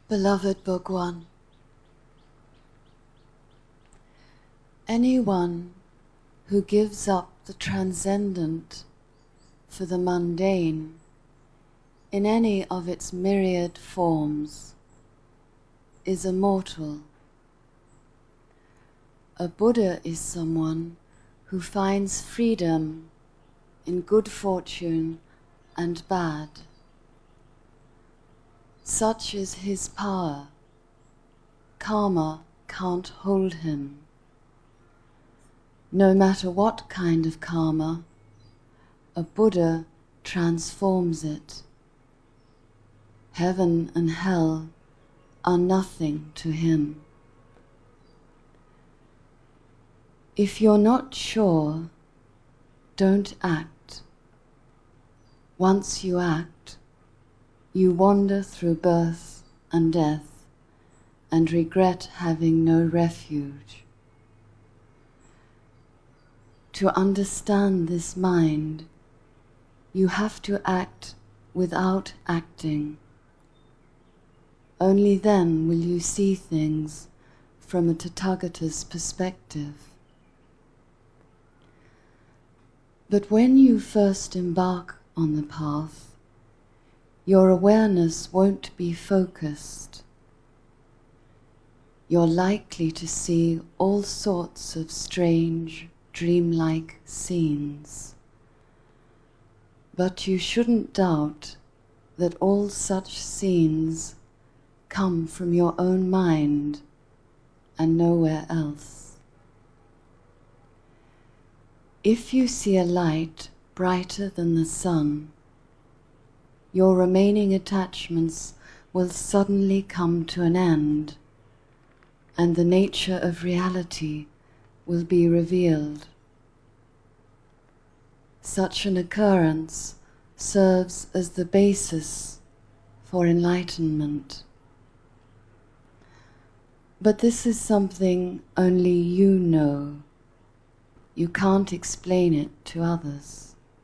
Beloved Bhagwan, anyone who gives up the transcendent for the mundane in any of its myriad forms is a mortal. A Buddha is someone who finds freedom in good fortune and bad. Such is his power. Karma can't hold him. No matter what kind of karma, a Buddha transforms it. Heaven and hell are nothing to him. If you're not sure, don't act. Once you act, you wander through birth and death and regret having no refuge. To understand this mind, you have to act without acting. Only then will you see things from a Tathagata's perspective. But when you first embark on the path, your awareness won't be focused. You're likely to see all sorts of strange, dreamlike scenes. But you shouldn't doubt that all such scenes come from your own mind and nowhere else. If you see a light brighter than the sun, your remaining attachments will suddenly come to an end, and the nature of reality will be revealed. Such an occurrence serves as the basis for enlightenment. But this is something only you know. You can't explain it to others.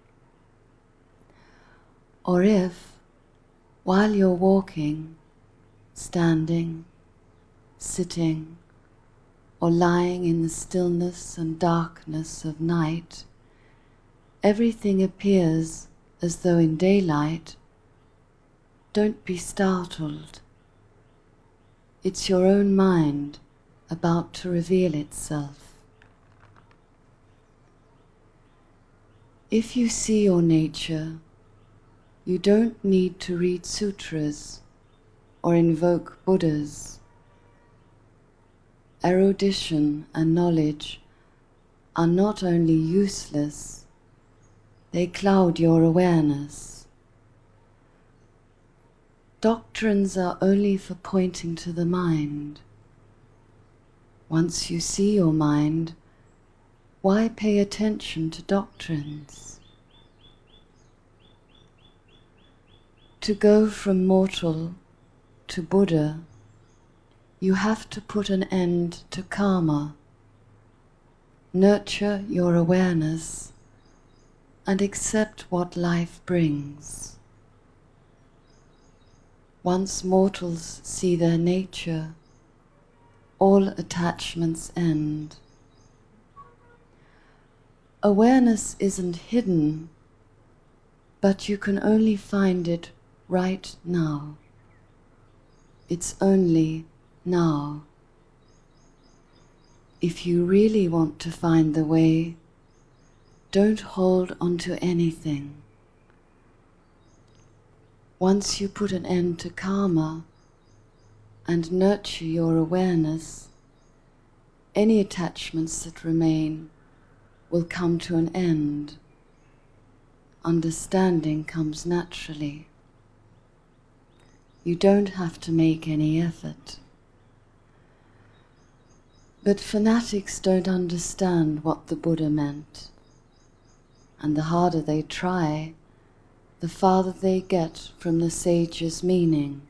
Or if, while you're walking, standing, sitting, or lying in the stillness and darkness of night, everything appears as though in daylight, don't be startled. It's your own mind about to reveal itself. If you see your nature, you don't need to read sutras or invoke Buddhas. Erudition and knowledge are not only useless, they cloud your awareness. Doctrines are only for pointing to the mind. Once you see your mind, why pay attention to doctrines? To go from mortal to Buddha, you have to put an end to karma, nurture your awareness, and accept what life brings. Once mortals see their nature, all attachments end. Awareness isn't hidden, but you can only find it right now. It's only now. If you really want to find the way, don't hold on to anything. Once you put an end to karma and nurture your awareness, any attachments that remain will come to an end. Understanding comes naturally. You don't have to make any effort. But fanatics don't understand what the Buddha meant, and the harder they try, the farther they get from the sage's meaning.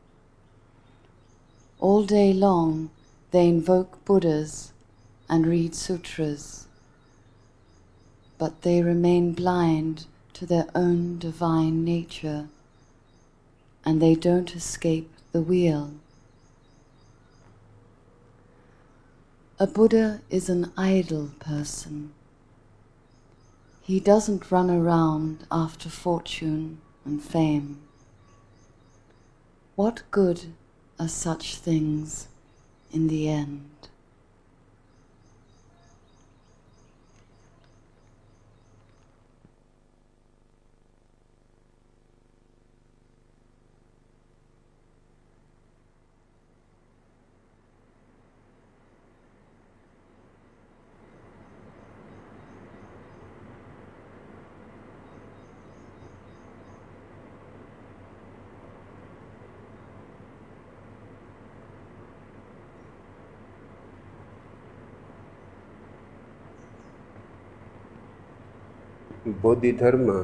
All day long they invoke Buddhas and read sutras, but they remain blind to their own divine nature, and they don't escape the wheel. A Buddha is an idle person. He doesn't run around after fortune and fame. What good are such things in the end? Bodhidharma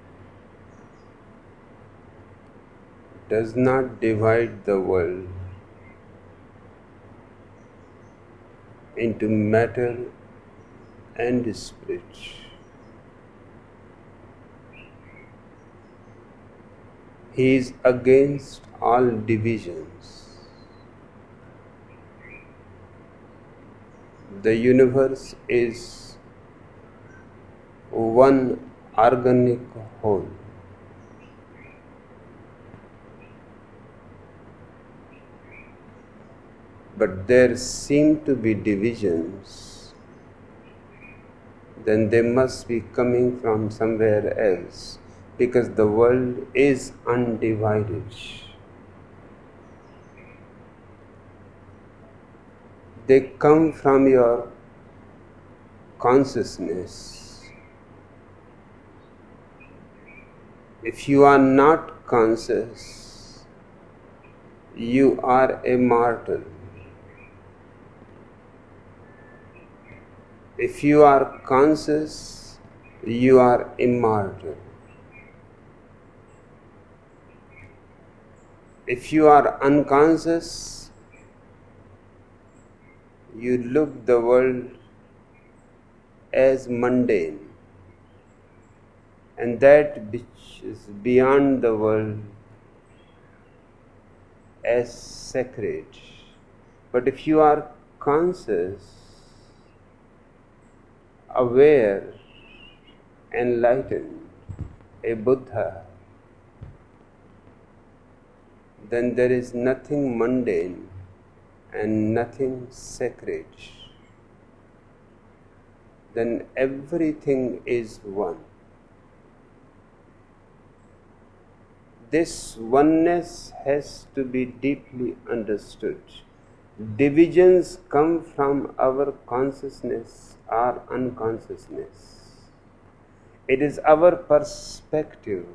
does not divide the world into matter and spirit. He is against all divisions. The universe is one organic whole. But there seem to be divisions, then they must be coming from somewhere else, because the world is undivided. They come from your consciousness. If you are not conscious, you are a mortal. If you are conscious, you are immortal. If you are unconscious, you look the world as mundane, and that which is beyond the world as sacred. But if you are conscious, aware, enlightened, a Buddha, then there is nothing mundane and nothing sacred. Then everything is one. This oneness has to be deeply understood. Divisions come from our consciousness or unconsciousness. It is our perspective.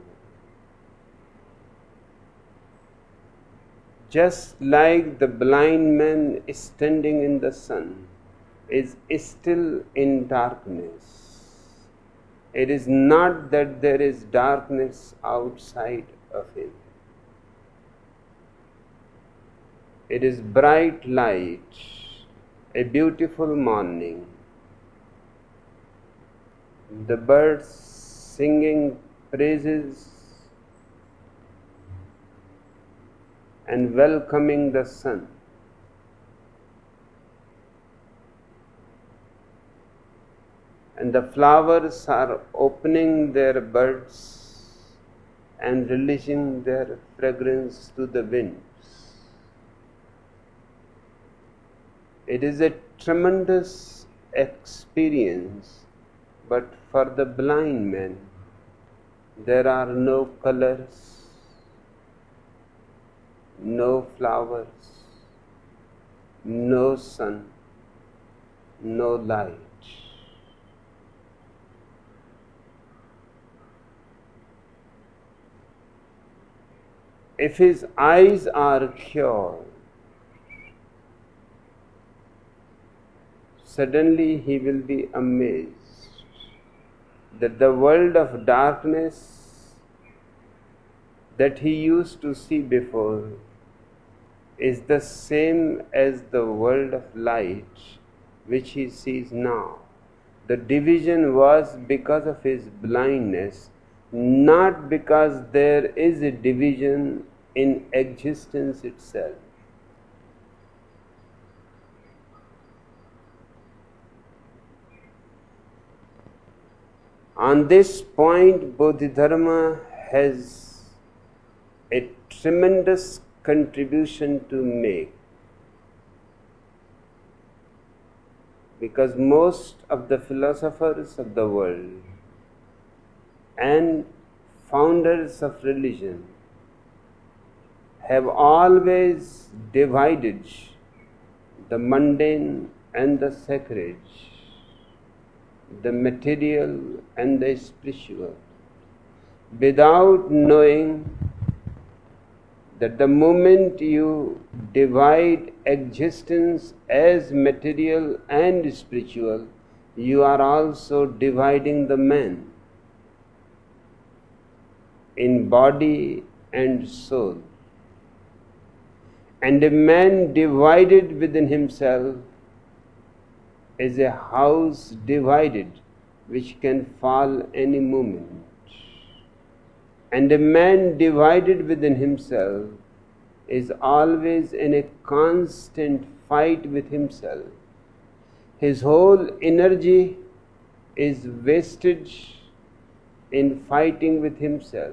Just like the blind man standing in the sun is still in darkness. It is not that there is darkness outside of him. It is bright light, a beautiful morning, the birds singing praises and welcoming the sun. And the flowers are opening their buds and releasing their fragrance to the winds. It is a tremendous experience, but for the blind man, there are no colors, no flowers, no sun, no light. If his eyes are cured, suddenly he will be amazed that the world of darkness that he used to see before is the same as the world of light which he sees now. The division was because of his blindness, not because there is a division in existence itself. On this point, Bodhidharma has a tremendous contribution to make, because most of the philosophers of the world and founders of religion have always divided the mundane and the sacred, the material and the spiritual, without knowing that the moment you divide existence as material and spiritual, you are also dividing the man in body and soul. And a man divided within himself is a house divided which can fall any moment. And a man divided within himself is always in a constant fight with himself. His whole energy is wasted in fighting with himself.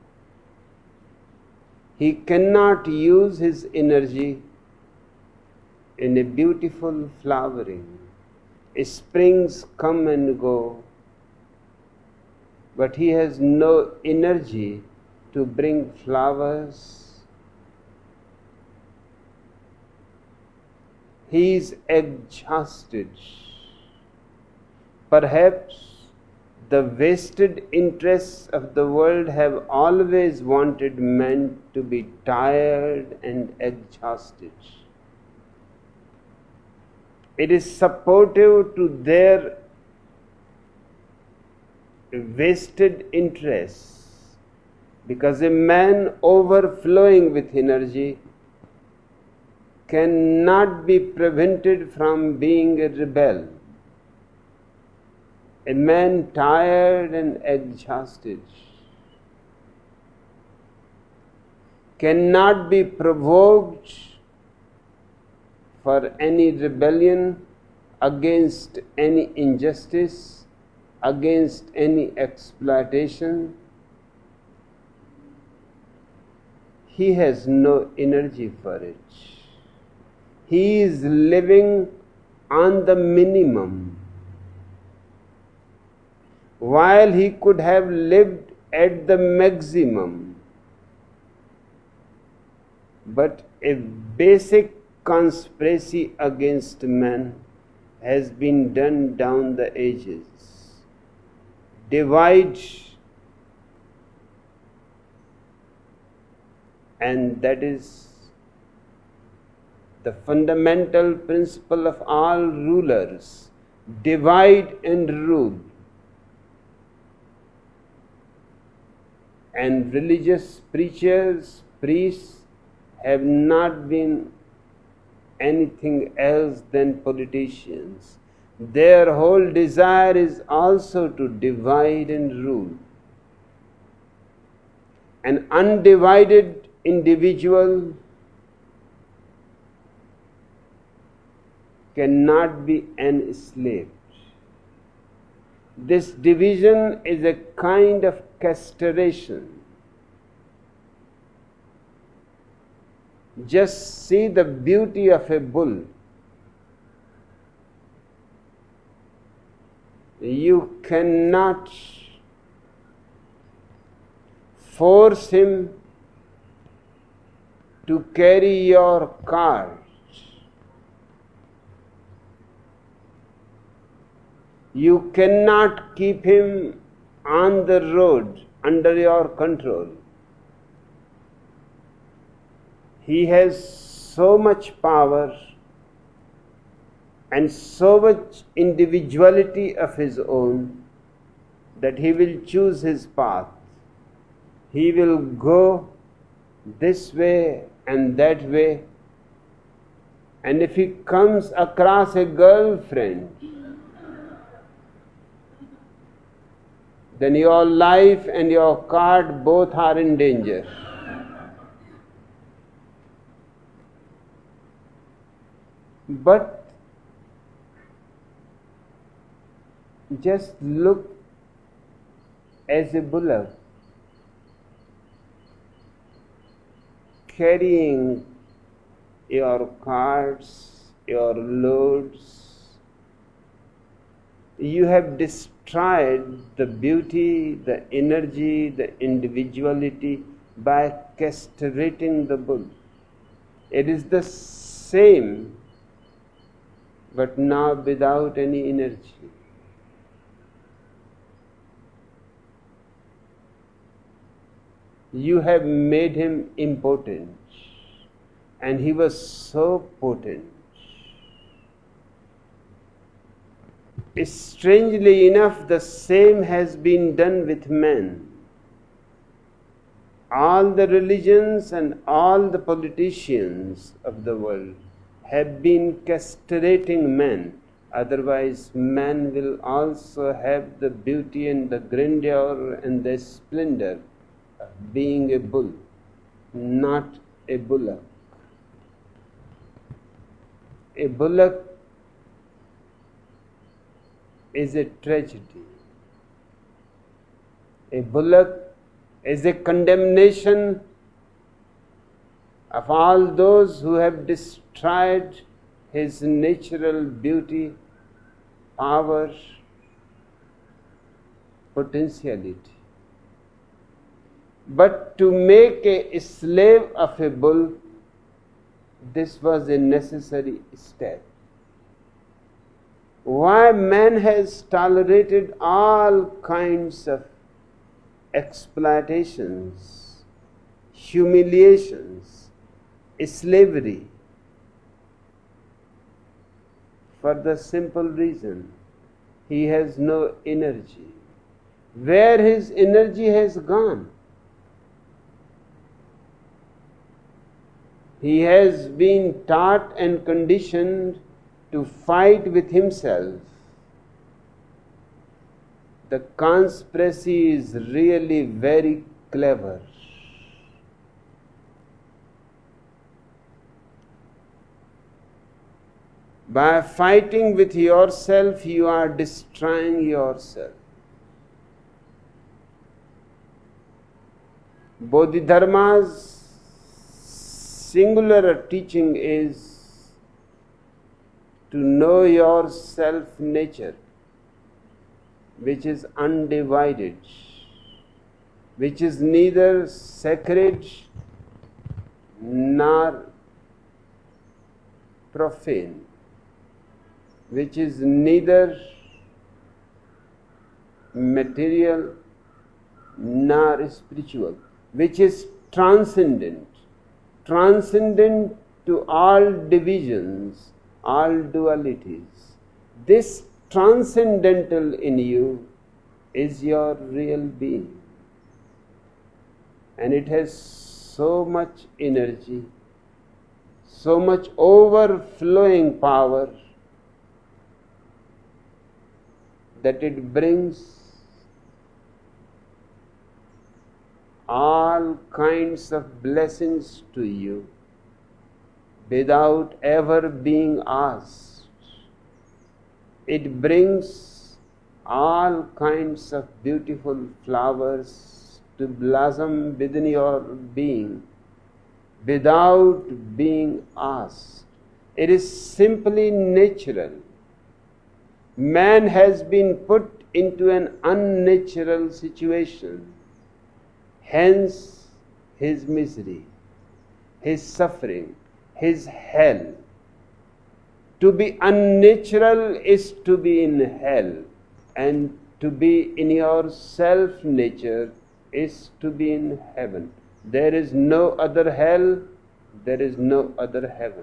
He cannot use his energy in a beautiful flowering. Springs come and go, but he has no energy to bring flowers. He is exhausted. Perhaps the vested interests of the world have always wanted men to be tired and exhausted. It is supportive to their vested interests, because a man overflowing with energy cannot be prevented from being a rebel. A man tired and exhausted cannot be provoked for any rebellion against any injustice, against any exploitation. He has no energy for it. He is living on the minimum, while he could have lived at the maximum. But a basic conspiracy against man has been done down the ages. Divide, and that is the fundamental principle of all rulers. Divide and rule. And religious preachers, priests have not been anything else than politicians. Their whole desire is also to divide and rule. An undivided individual cannot be enslaved. This division is a kind of castration. Just see the beauty of a bull. You cannot force him to carry your cart. You cannot keep him on the road under your control. He has so much power and so much individuality of his own that he will choose his path. He will go this way and that way. And if he comes across a girlfriend, then your life and your cart both are in danger. But just look as a bullock, carrying your carts, your loads. You have destroyed the beauty, the energy, the individuality by castrating the bull. It is the same, but now without any energy. You have made him impotent, and he was so potent. Strangely enough, the same has been done with man. All the religions and all the politicians of the world have been castrating man. Otherwise, man will also have the beauty and the grandeur and the splendor of being a bull, not a bullock. A bullock is a tragedy. A bullock is a condemnation of all those who have destroyed his natural beauty, power, potentiality. But to make a slave of a bull, this was a necessary step. Why man has tolerated all kinds of exploitations, humiliations, slavery? For the simple reason, he has no energy. Where his energy has gone? He has been taught and conditioned to fight with himself. The conspiracy is really very clever. By fighting with yourself, you are destroying yourself. Bodhidharma's singular teaching is to know your self-nature, which is undivided, which is neither sacred nor profane, which is neither material nor spiritual, which is transcendent to all divisions, all dualities. This transcendental in you is your real being, and it has so much energy, so much overflowing power that it brings all kinds of blessings to you without ever being asked. It brings all kinds of beautiful flowers to blossom within your being without being asked. It is simply natural. Man has been put into an unnatural situation. Hence his misery, his suffering, his hell. To be unnatural is to be in hell, and to be in your self-nature is to be in heaven. There is no other hell, there is no other heaven.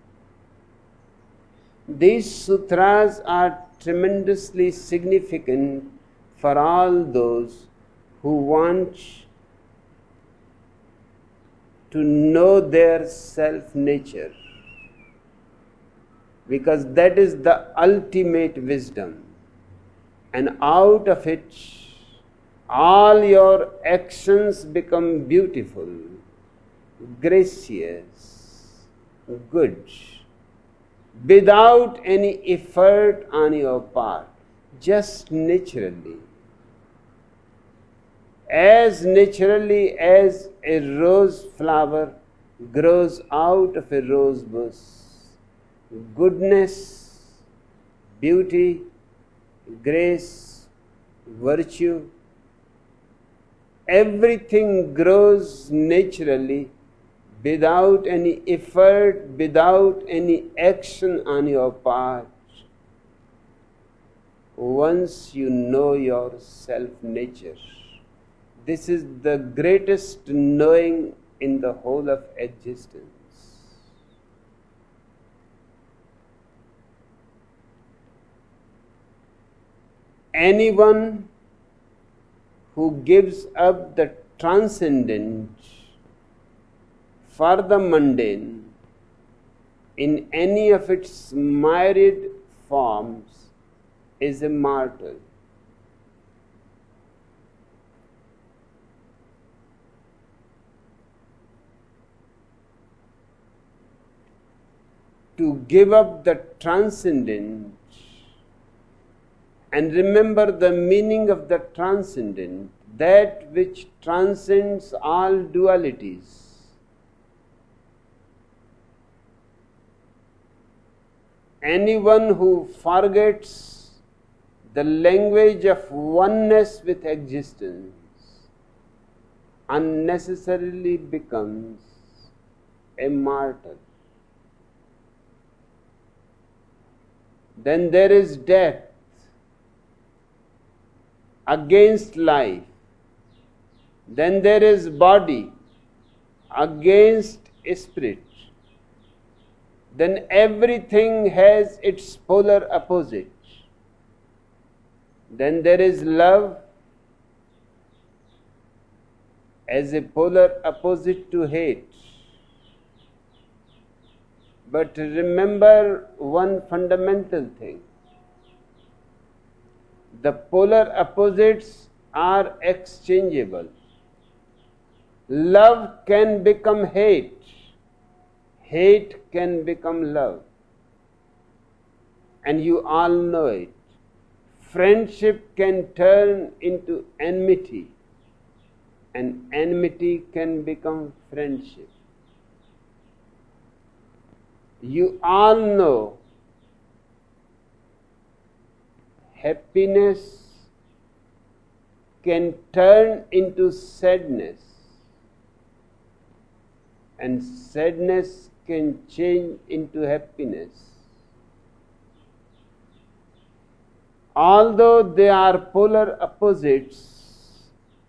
These sutras are tremendously significant for all those who want to know their self-nature, because that is the ultimate wisdom, and out of it all your actions become beautiful, gracious, good, without any effort on your part, just naturally. as naturally as a rose flower grows out of a rose bush. Goodness, beauty, grace, virtue, everything grows naturally without any effort, without any action on your part. Once you know your self-nature, this is the greatest knowing in the whole of existence. Anyone who gives up the transcendent for the mundane in any of its myriad forms is a martyr. To give up the transcendent and remember the meaning of the transcendent, that which transcends all dualities. Anyone who forgets the language of oneness with existence unnecessarily becomes a martyr. Then there is death against life. Then there is body against spirit. Then everything has its polar opposite. Then there is love as a polar opposite to hate. But remember one fundamental thing. The polar opposites are exchangeable. Love can become hate. Hate can become love. And you all know it. Friendship can turn into enmity. And enmity can become friendship. You all know happiness can turn into sadness, and sadness can change into happiness. Although they are polar opposites,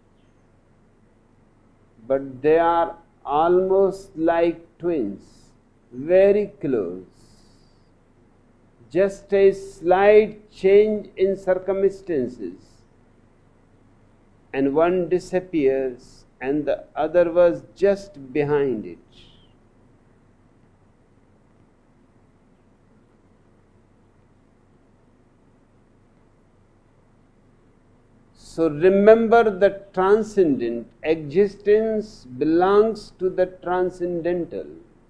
but they are almost like twins, very close. Just a slight change in circumstances, and one disappears and the other was just behind it. So remember the transcendent. Existence belongs to the transcendental.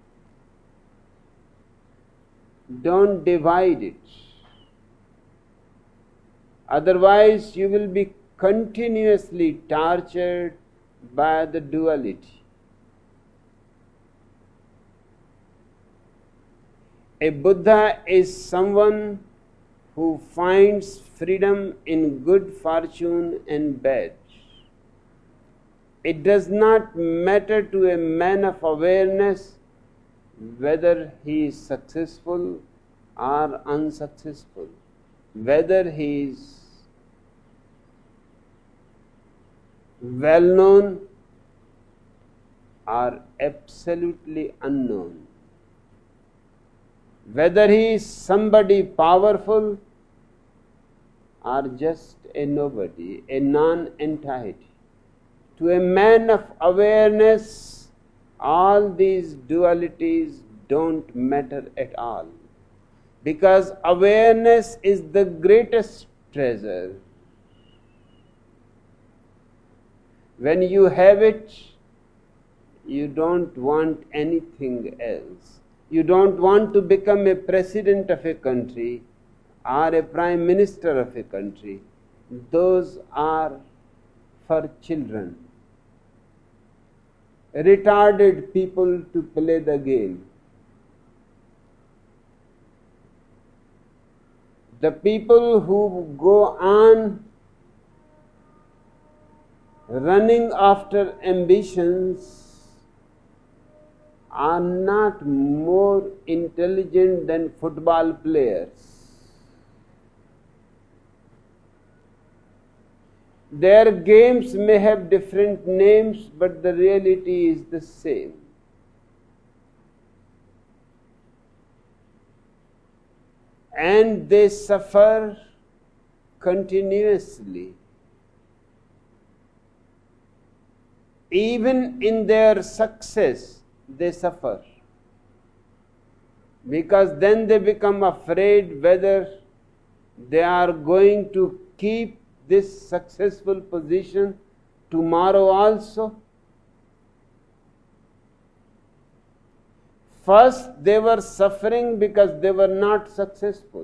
Don't divide it. Otherwise, you will be continuously tortured by the duality. A Buddha is someone who finds freedom in good fortune and bad. It does not matter to a man of awareness whether he is successful or unsuccessful, whether he is well known or absolutely unknown, whether he is somebody powerful or just a nobody, a non-entity. To a man of awareness, all these dualities don't matter at all, because awareness is the greatest treasure. When you have it, you don't want anything else. You don't want to become a president of a country or a prime minister of a country. Those are for children, retarded people to play the game. The people who go on running after ambitions are not more intelligent than football players. Their games may have different names, but the reality is the same. And they suffer continuously. Even in their success, they suffer. Because then they become afraid whether they are going to keep this successful position tomorrow also. First, they were suffering because they were not successful.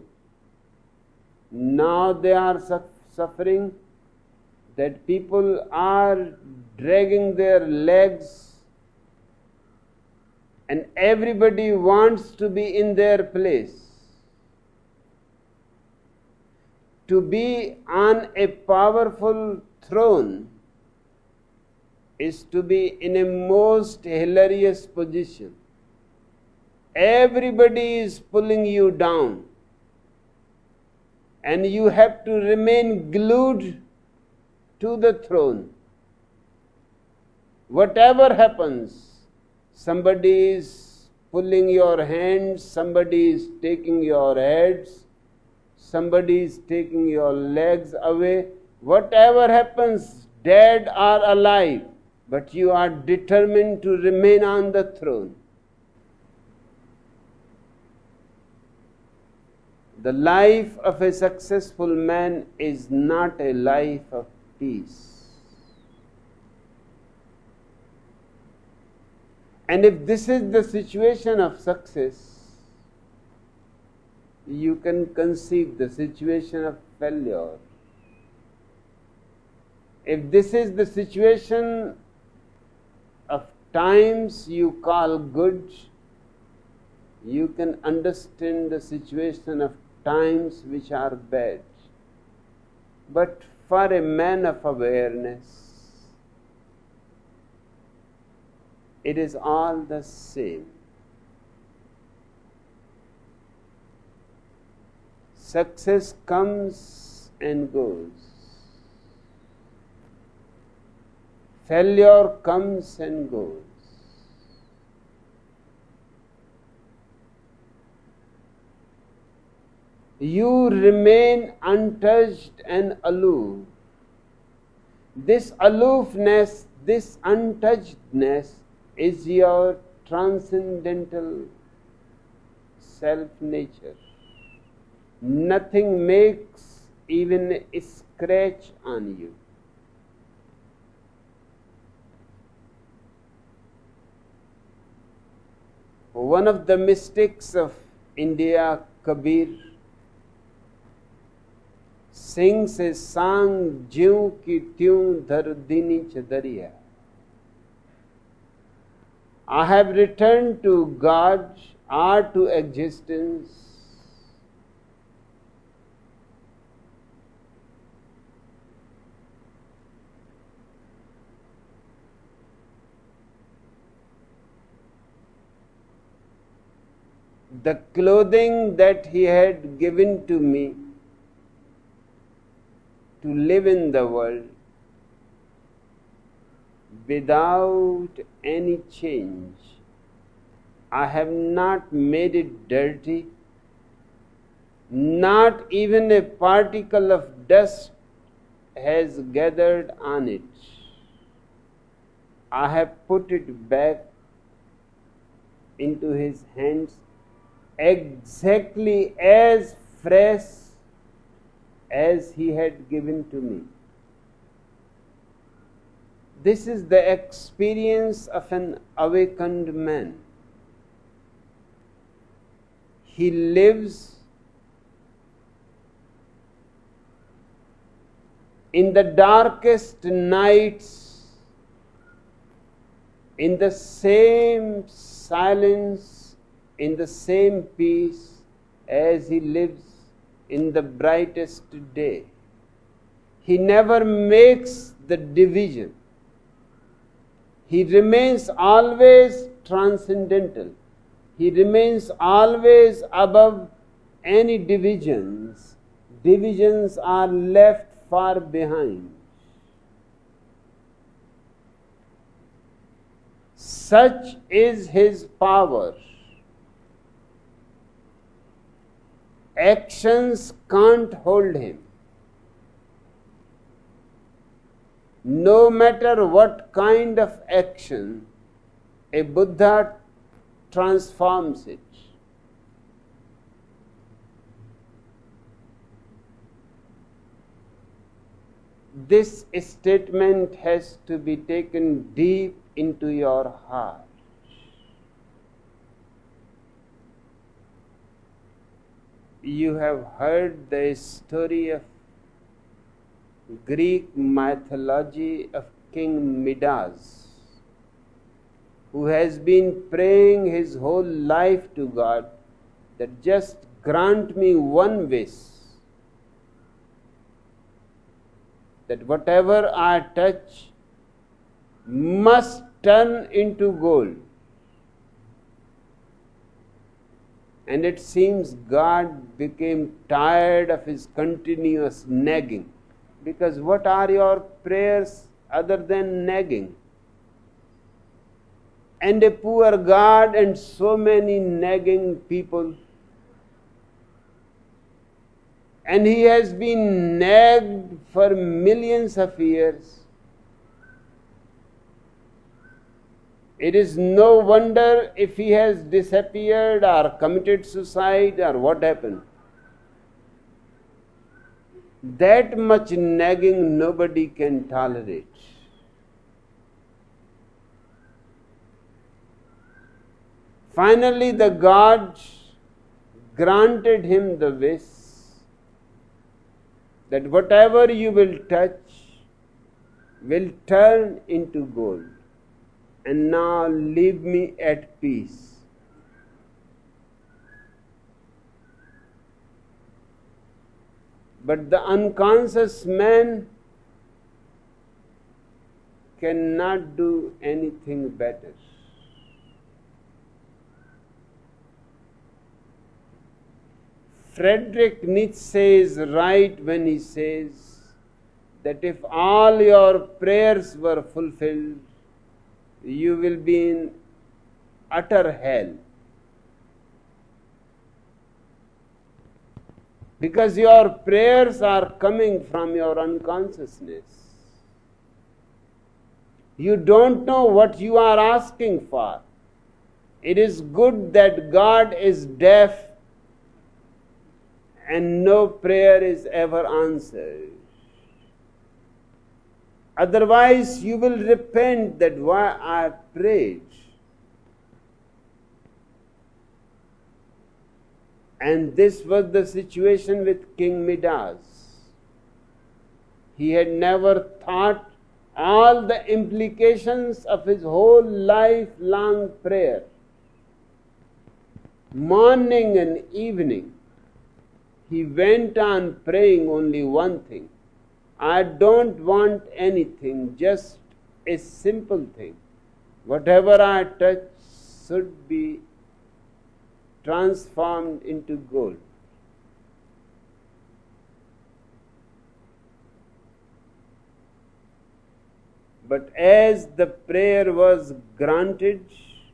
Now they are suffering that people are dragging their legs and everybody wants to be in their place. To be on a powerful throne is to be in a most hilarious position. Everybody is pulling you down, and you have to remain glued to the throne. Whatever happens, somebody is pulling your hands, somebody is taking your heads, somebody is taking your legs away. Whatever happens, dead or alive, but you are determined to remain on the throne. The life of a successful man is not a life of peace. And if this is the situation of success, you can conceive the situation of failure. If this is the situation of times you call good, you can understand the situation of times which are bad. But for a man of awareness, it is all the same. Success comes and goes. Failure comes and goes. You remain untouched and aloof. This aloofness, this untouchedness is your transcendental self-nature. Nothing makes even a scratch on you. One of the mystics of India, Kabir, sings a song, "Jiu ki tyun dhar dini chadariya." I have returned to God or to existence the clothing that He had given to me to live in the world without any change. I have not made it dirty. Not even a particle of dust has gathered on it. I have put it back into His hands exactly as fresh as He had given to me. This is the experience of an awakened man. He lives in the darkest nights, in the same silence, in the same peace as he lives in the brightest day. He never makes the division. He remains always transcendental. He remains always above any divisions. Divisions are left far behind. Such is his power. Actions can't hold him. No matter what kind of action, a Buddha transforms it. This statement has to be taken deep into your heart. You have heard the story of Greek mythology of King Midas, who has been praying his whole life to God that just grant me one wish, that whatever I touch must turn into gold. And it seems God became tired of his continuous nagging, because what are your prayers other than nagging? And a poor God and so many nagging people. And he has been nagged for millions of years. It is no wonder if he has disappeared or committed suicide or what happened. That much nagging nobody can tolerate. Finally, the God granted him the wish that whatever you will touch will turn into gold. And now leave me at peace. But the unconscious man cannot do anything better. Friedrich Nietzsche is right when he says that if all your prayers were fulfilled, you will be in utter hell. Because your prayers are coming from your unconsciousness. You don't know what you are asking for. It is good that God is deaf and no prayer is ever answered. Otherwise, you will repent that why I prayed. And this was the situation with King Midas. He had never thought all the implications of his whole lifelong prayer. Morning and evening, he went on praying only one thing. I don't want anything, just a simple thing. Whatever I touch should be transformed into gold. But as the prayer was granted,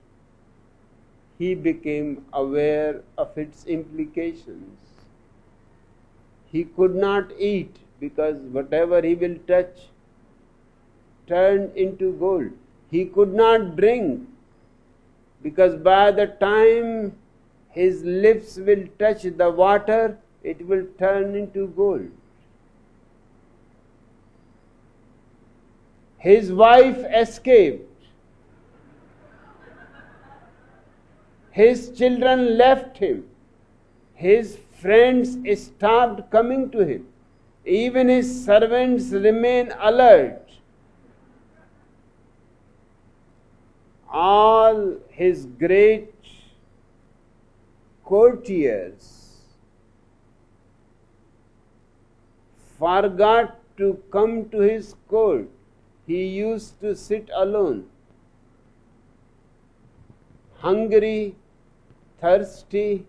he became aware of its implications. He could not eat, because whatever he will touch turned into gold. He could not drink, because by the time his lips will touch the water, it will turn into gold. His wife escaped. His children left him. His friends stopped coming to him. Even his servants remain alert. All his great courtiers forgot to come to his court. He used to sit alone, hungry, thirsty,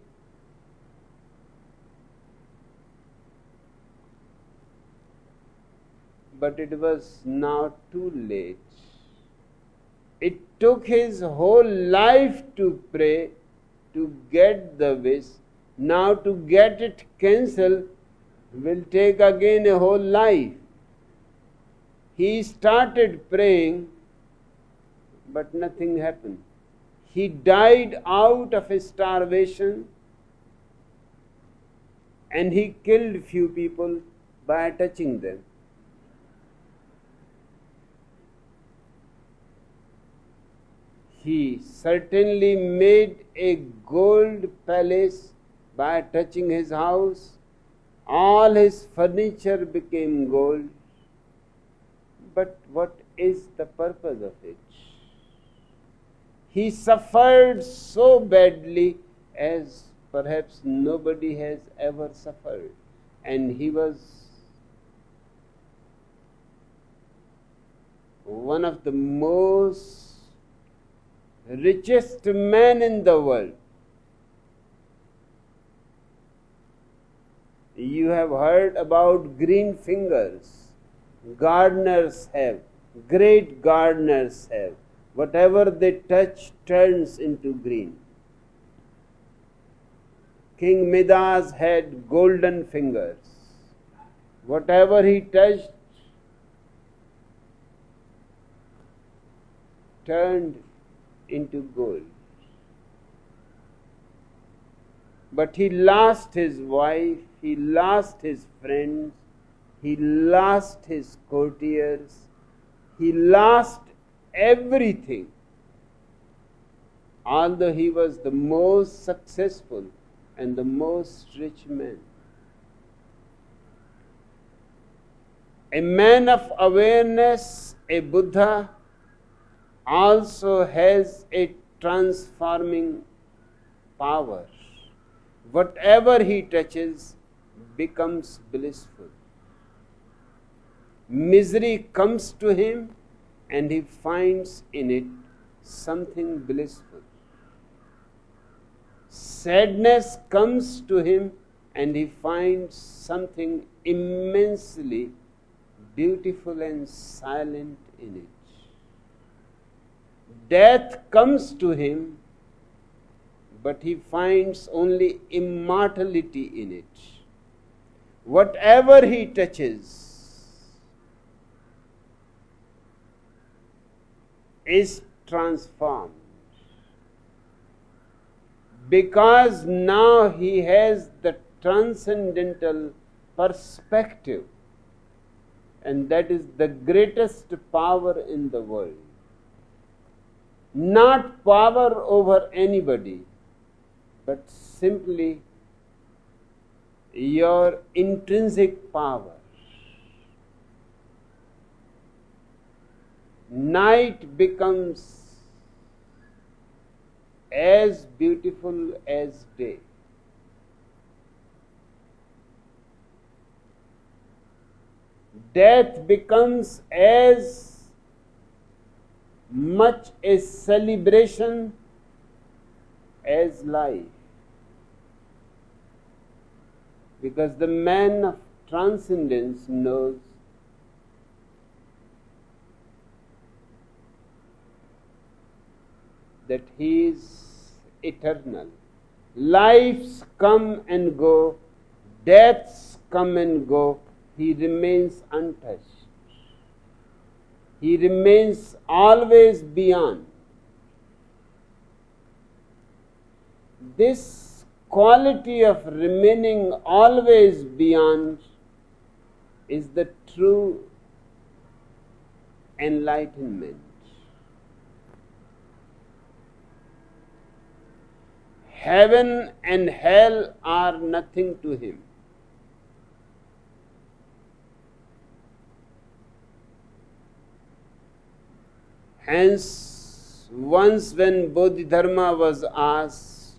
but it was now too late. It took his whole life to pray to get the wish. Now to get it cancelled will take again a whole life. He started praying, but nothing happened. He died out of starvation, and he killed few people by touching them. He certainly made a gold palace by touching his house. All his furniture became gold. But what is the purpose of it? He suffered so badly as perhaps nobody has ever suffered. And he was one of the most richest men in the world. You have heard about green fingers. Gardeners have, great gardeners have. Whatever they touch turns into green. King Midas had golden fingers. Whatever he touched turned into gold. But he lost his wife, he lost his friends, he lost his courtiers, he lost everything. Although he was the most successful and the most rich man. A man of awareness, a Buddha, also has a transforming power. Whatever he touches becomes blissful. Misery comes to him and he finds in it something blissful. Sadness comes to him and he finds something immensely beautiful and silent in it. Death comes to him, but he finds only immortality in it. Whatever he touches is transformed, because now he has the transcendental perspective, and that is the greatest power in the world. Not power over anybody, but simply your intrinsic power. Night becomes as beautiful as day. Death becomes as much a celebration as life. Because the man of transcendence knows that he is eternal. Lives come and go, deaths come and go, he remains untouched. He remains always beyond. This quality of remaining always beyond is the true enlightenment. Heaven and hell are nothing to him. Hence, once when Bodhidharma was asked,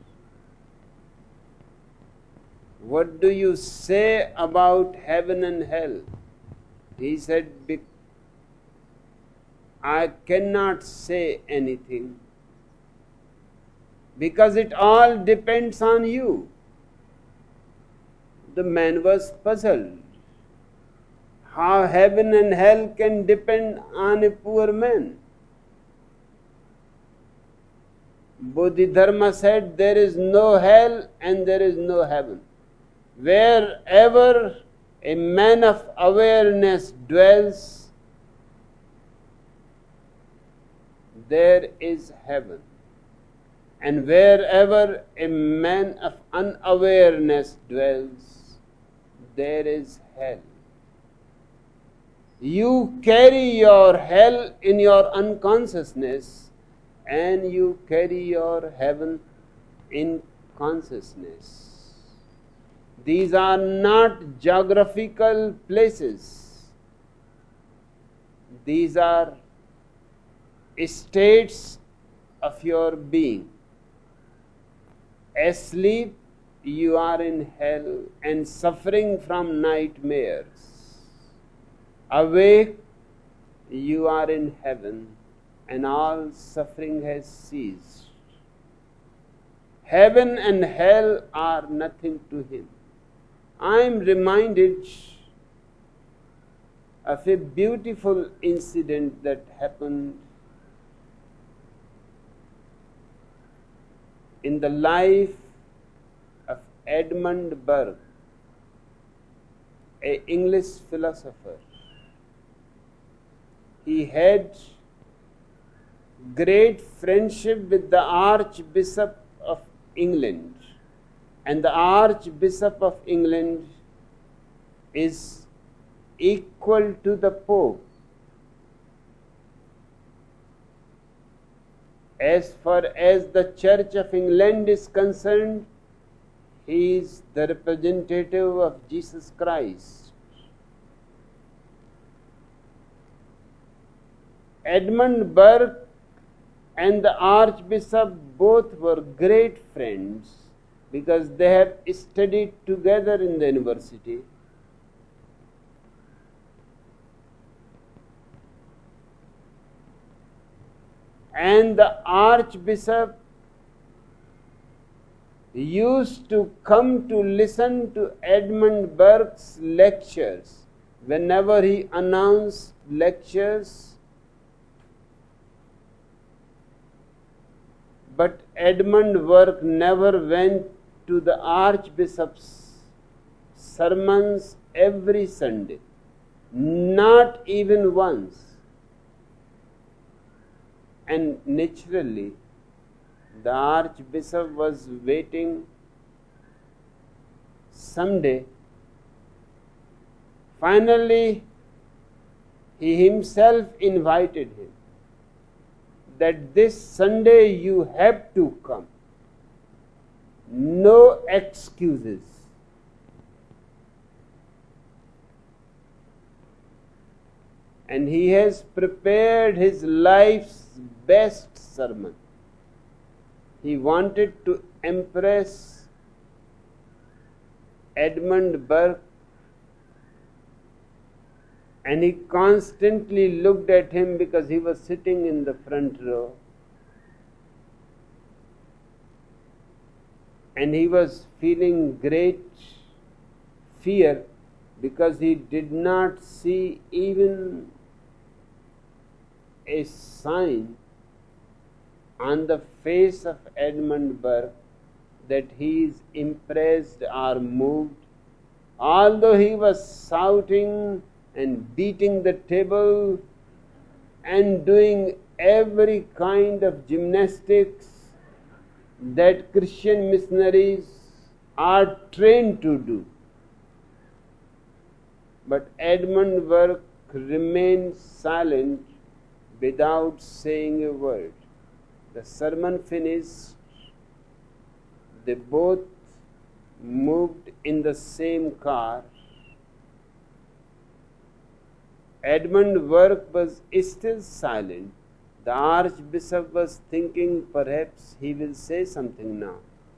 "What do you say about heaven and hell?" He said, "I cannot say anything because it all depends on you." The man was puzzled. How heaven and hell can depend on a poor man? Bodhidharma said, "There is no hell and there is no heaven. Wherever a man of awareness dwells, there is heaven. And wherever a man of unawareness dwells, there is hell. You carry your hell in your unconsciousness, and you carry your heaven in consciousness. These are not geographical places. These are states of your being. Asleep, you are in hell and suffering from nightmares. Awake, you are in heaven and all suffering has ceased. Heaven and hell are nothing to him. I am reminded of a beautiful incident that happened in the life of Edmund Burke, an English philosopher. He had great friendship with the Archbishop of England, and the Archbishop of England is equal to the Pope. As far as the Church of England is concerned, he is the representative of Jesus Christ. Edmund Burke and the Archbishop both were great friends because they have studied together in the university. And the Archbishop used to come to listen to Edmund Burke's lectures. Whenever he announced lectures, but Edmund Burke never went to the Archbishop's sermons every Sunday, not even once. And naturally, the Archbishop was waiting someday. Finally, he himself invited him that this Sunday you have to come. No excuses. And he has prepared his life's best sermon. He wanted to impress Edmund Burke, and he constantly looked at him because he was sitting in the front row. And he was feeling great fear because he did not see even a sign on the face of Edmund Burke that he is impressed or moved. Although he was shouting and beating the table and doing every kind of gymnastics that Christian missionaries are trained to do. But Edmund Burke remained silent without saying a word. The sermon finished. They both moved in the same car. Edmund Burke was still silent, The Archbishop was thinking perhaps he will say something now.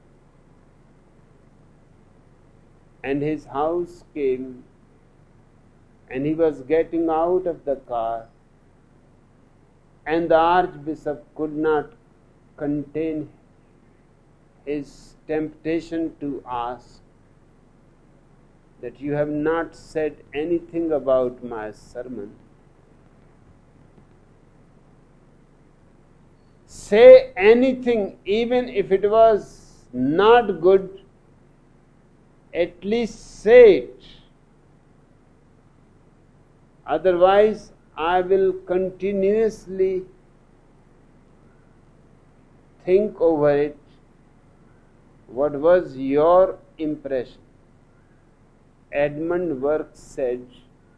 And his house came, and he was getting out of the car, and the Archbishop could not contain his temptation to ask that you have not said anything about my sermon. Say anything, even if it was not good, at least say it. Otherwise, I will continuously think over it. What was your impression? Edmund Burke said,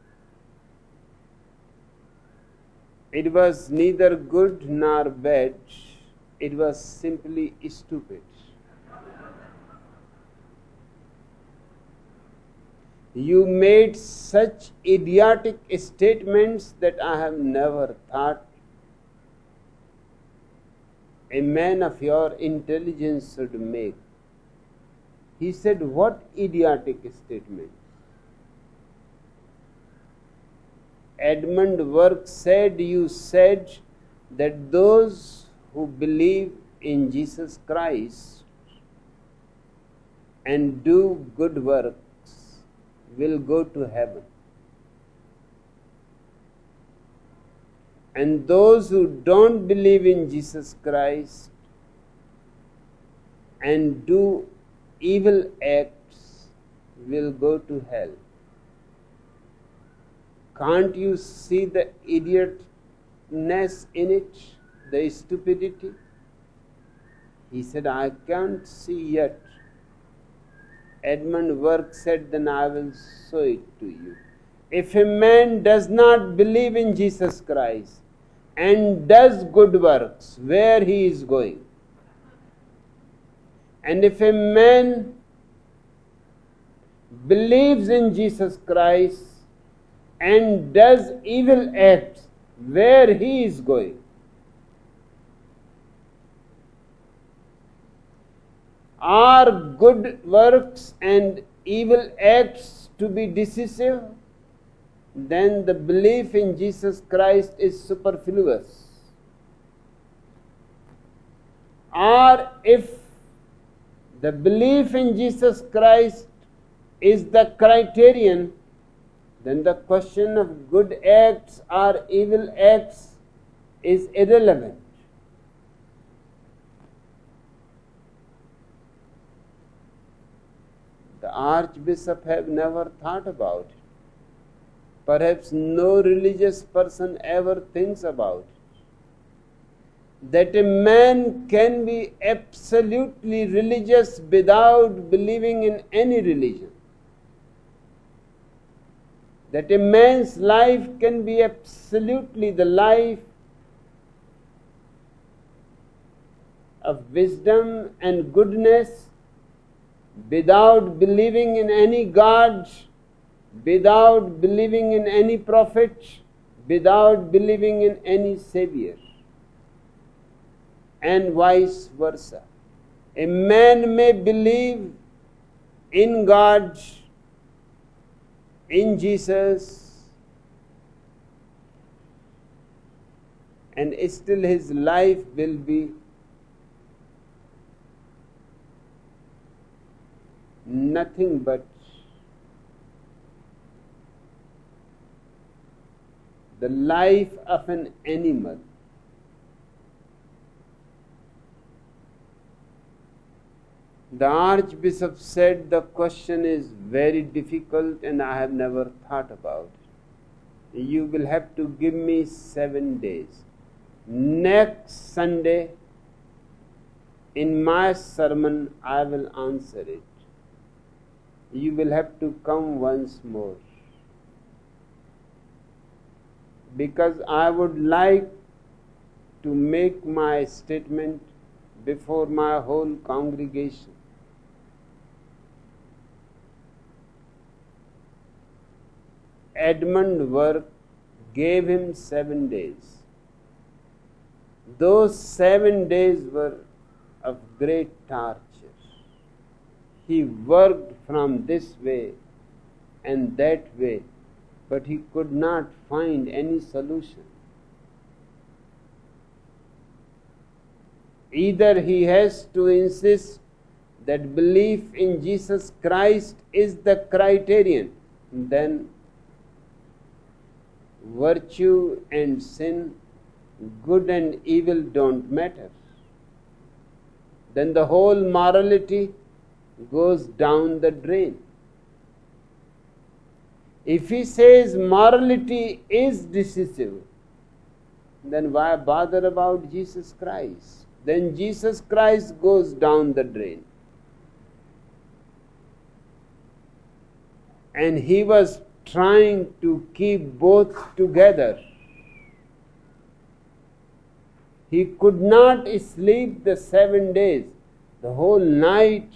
it was neither good nor bad, it was simply stupid. You made such idiotic statements that I have never thought a man of your intelligence should make. He said, what idiotic statements? Edmund Burke said, you said that those who believe in Jesus Christ and do good works will go to heaven. And those who don't believe in Jesus Christ and do evil acts will go to hell. Can't you see the idiotness in it, the stupidity? He said, I can't see yet. Edmund Burke said, then I will show it to you. If a man does not believe in Jesus Christ and does good works, where he is going? And if a man believes in Jesus Christ and does evil acts, where he is going? Are good works and evil acts to be decisive? Then the belief in Jesus Christ is superfluous. Or if the belief in Jesus Christ is the criterion, then the question of good acts or evil acts is irrelevant. The Archbishop have never thought about it. Perhaps no religious person ever thinks about it. That a man can be absolutely religious without believing in any religion. That a man's life can be absolutely the life of wisdom and goodness without believing in any God, without believing in any prophet, without believing in any savior, and vice versa. A man may believe in God, in Jesus, and still his life will be nothing but the life of an animal. The Archbishop said, the question is very difficult and I have never thought about it. You will have to give me 7 days. Next Sunday, in my sermon, I will answer it. You will have to come once more. Because I would like to make my statement before my whole congregation. Edmund Burke gave him 7 days. Those 7 days were of great torture. He worked from this way and that way, but he could not find any solution. Either he has to insist that belief in Jesus Christ is the criterion, then virtue and sin, good and evil don't matter. Then the whole morality goes down the drain. If he says morality is decisive, then why bother about Jesus Christ? Then Jesus Christ goes down the drain. And he was trying to keep both together. He could not sleep the 7 days. The whole night,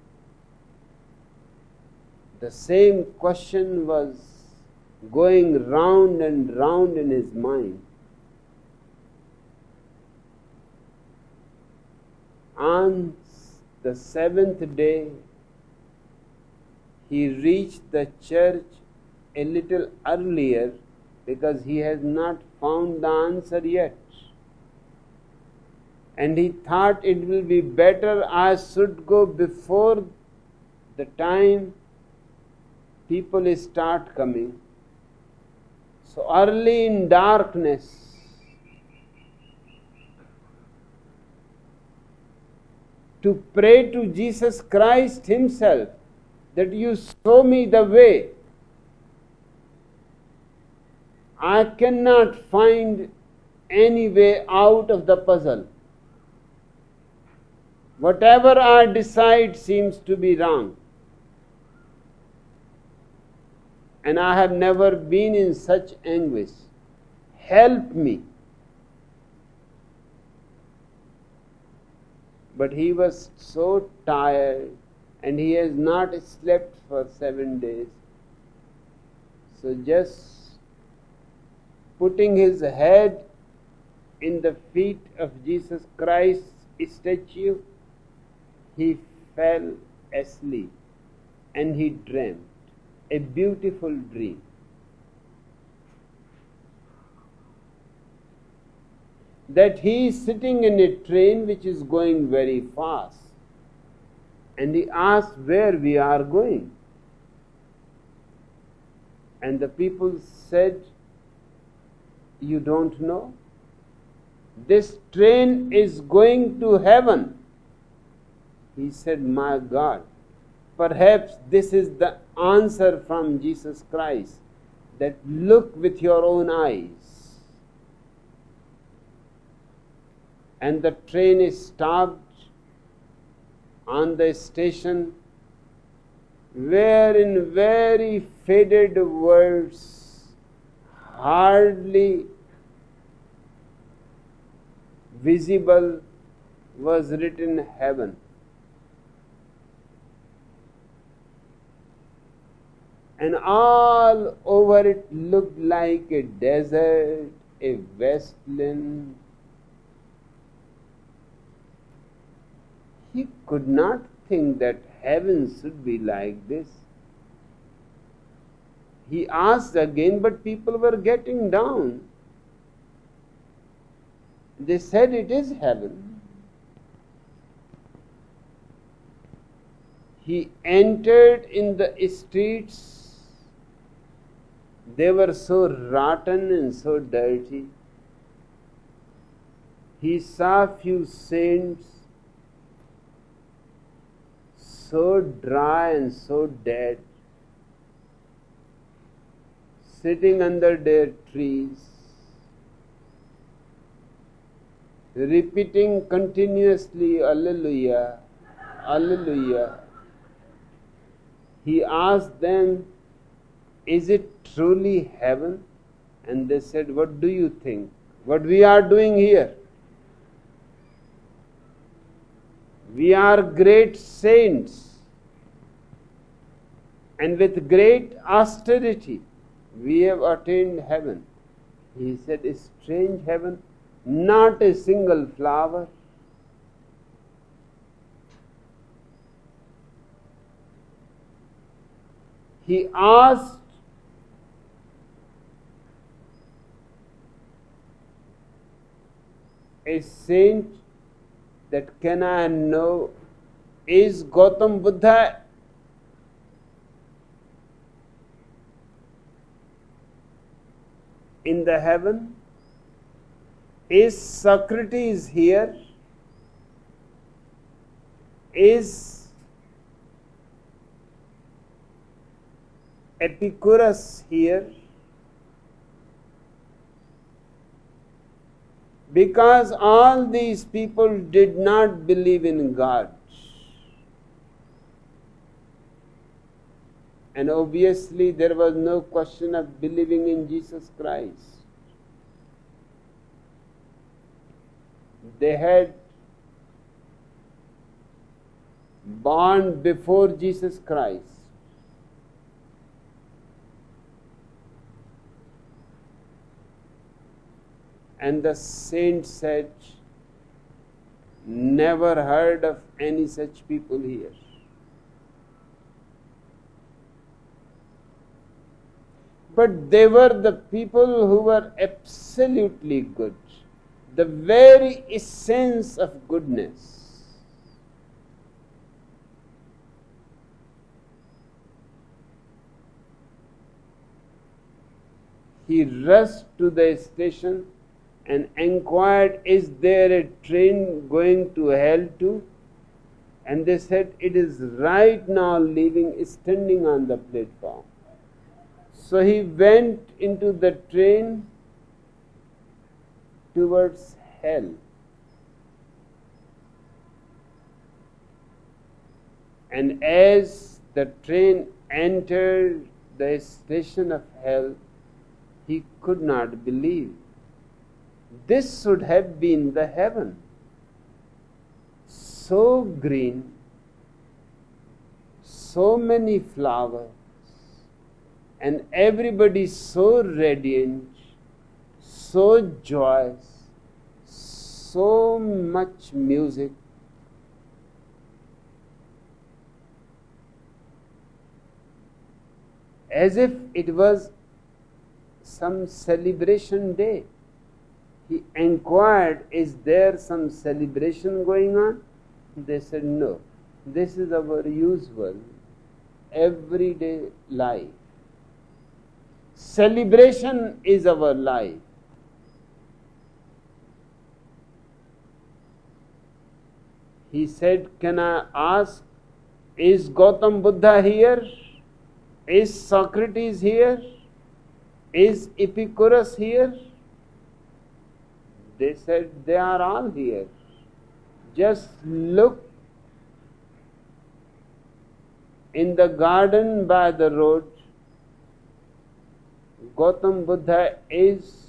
the same question was going round and round in his mind. On the 7th day, he reached the church a little earlier because he has not found the answer yet. And he thought it will be better I should go before the time people start coming. So early in darkness, to pray to Jesus Christ himself that you show me the way. I cannot find any way out of the puzzle. Whatever I decide seems to be wrong. And I have never been in such anguish. Help me. But he was so tired and he has not slept for 7 days. So just putting his head in the feet of Jesus Christ's statue, he fell asleep and he dreamt a beautiful dream. That he is sitting in a train which is going very fast. And he asked where we are going. And the people said, you don't know? This train is going to heaven. He said, my God, perhaps this is the answer from Jesus Christ, that look with your own eyes. And the train is stopped on the station, where in very faded words, hardly visible, was written heaven. And all over it looked like a desert, a wasteland. He could not think that heaven should be like this. He asked again, but people were getting down. They said it is heaven. He entered in the streets. They were so rotten and so dirty. He saw few saints, so dry and so dead, sitting under their trees, repeating continuously, Alleluia, Alleluia. He asked them, is it truly heaven? And they said, what do you think? What we are doing here? We are great saints, and with great austerity we have attained heaven. He said, a strange heaven not a single flower. He asked a saint that, can I know, is Gautam Buddha in the heaven? Is Socrates here? Is Epicurus here? Because all these people did not believe in God. And obviously there was no question of believing in Jesus Christ. They had born before Jesus Christ. And the saint said, never heard of any such people here. But they were the people who were absolutely good, the very essence of goodness. He rushed to the station and inquired, is there a train going to hell too? And they said, it is right now leaving, standing on the platform. So he went into the train towards hell. And as the train entered the station of hell, he could not believe. This should have been the heaven. So green, so many flowers, and everybody so radiant, so joyous, so much music. As if it was some celebration day. He inquired, is there some celebration going on? They said, no. This is our usual, everyday life. Celebration is our life. He said, can I ask, is Gautam Buddha here? Is Socrates here? Is Epicurus here? They said, they are all here. Just look in the garden by the road. Gautam Buddha is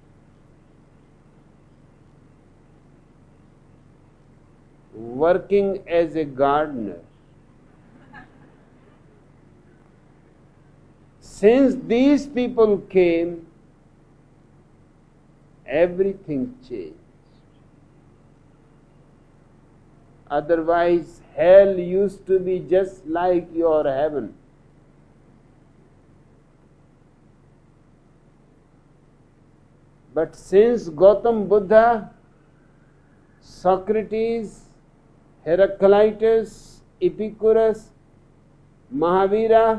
working as a gardener. Since these people came, everything changed. Otherwise, hell used to be just like your heaven. But since Gautam Buddha, Socrates, Heraclitus, Epicurus, Mahavira,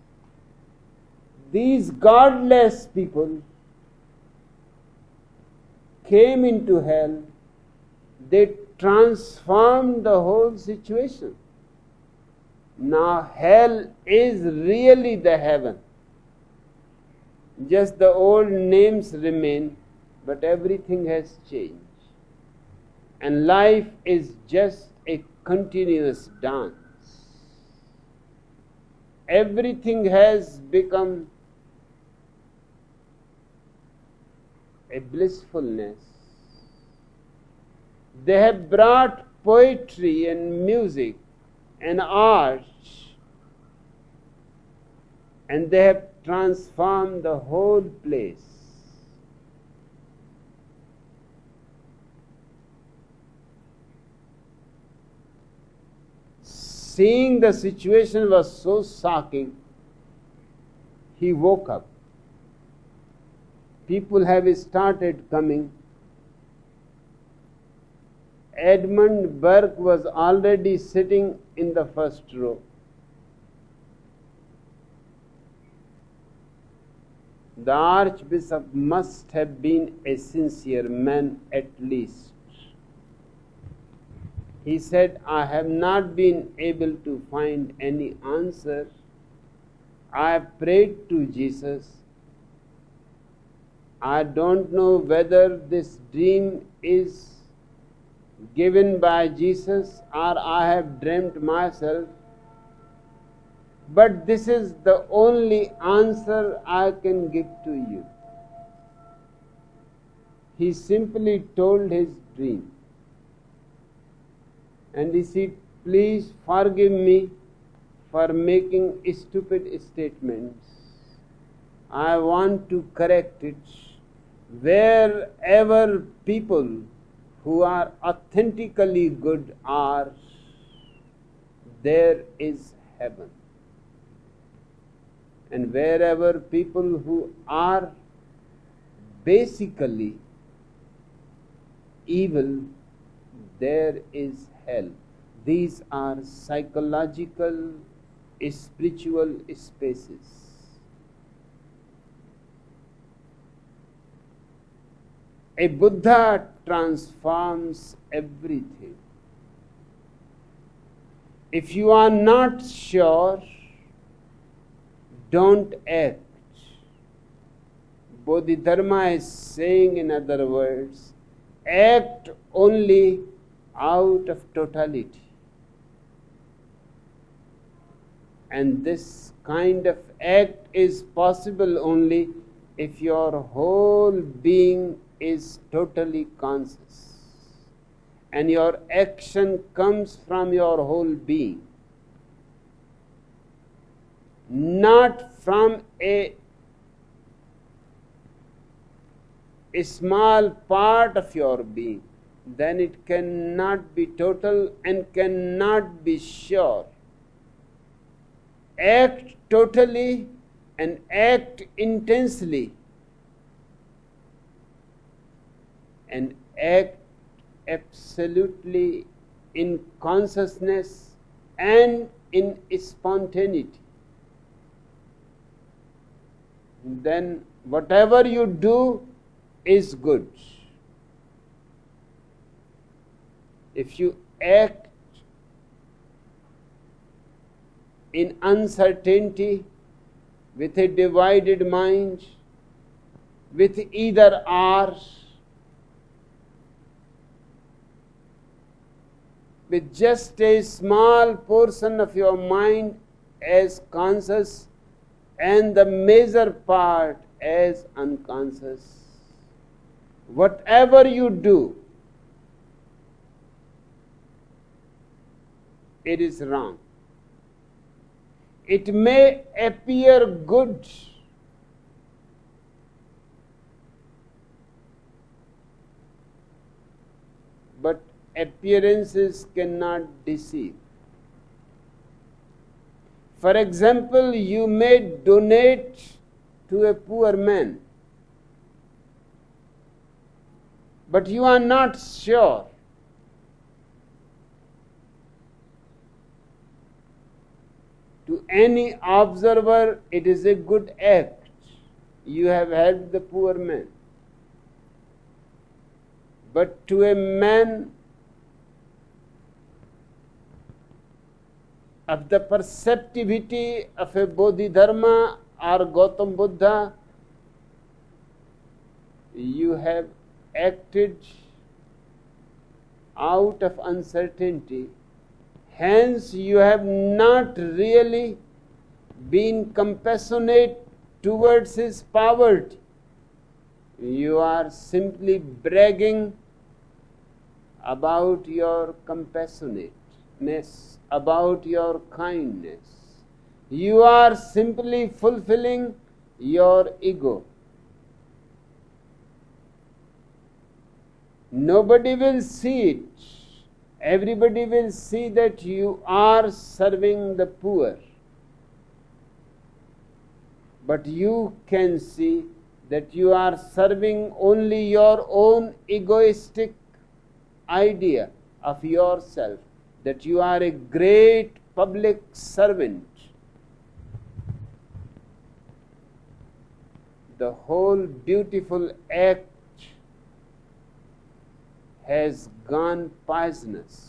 these godless people came into hell, they transformed the whole situation. Now hell is really the heaven. Just the old names remain, but everything has changed. And life is just a continuous dance. Everything has become a blissfulness. They have brought poetry and music and art, and they have transformed the whole place. seeing the situation was so shocking, he woke up. People have started coming. Edmund Burke was already sitting in the first row. The Archbishop must have been a sincere man at least. He said, I have not been able to find any answer. I have prayed to Jesus. I don't know whether this dream is given by Jesus or I have dreamt myself, but this is the only answer I can give to you. He simply told his dream. And he said, please forgive me for making stupid statements. I want to correct it. Wherever people who are authentically good are, there is heaven. And wherever people who are basically evil, there is hell. These are psychological, spiritual spaces. A Buddha transforms everything. If you are not sure, don't act. Bodhidharma is saying, in other words, act only out of totality. And this kind of act is possible only if your whole being is totally conscious and your action comes from your whole being, not from a small part of your being. Then it cannot be total and cannot be sure. Act totally and act intensely and act absolutely in consciousness and in spontaneity. Then whatever you do is good. If you act in uncertainty, with a divided mind, with either or, with just a small portion of your mind as conscious and the major part as unconscious, whatever you do, it is wrong. It may appear good, but appearances cannot deceive. For example, you may donate to a poor man, but you are not sure. To any observer, it is a good act. You have helped the poor man. But to a man of the perceptivity of a Bodhidharma or Gautam Buddha, you have acted out of uncertainty. Hence, you have not really been compassionate towards his poverty. You are simply bragging about your compassionateness, about your kindness. You are simply fulfilling your ego. Nobody will see it everybody will see that you are serving the poor, but you can see that you are serving only your own egoistic idea of yourself, that you are a great public servant. The whole beautiful act has gone poisonous.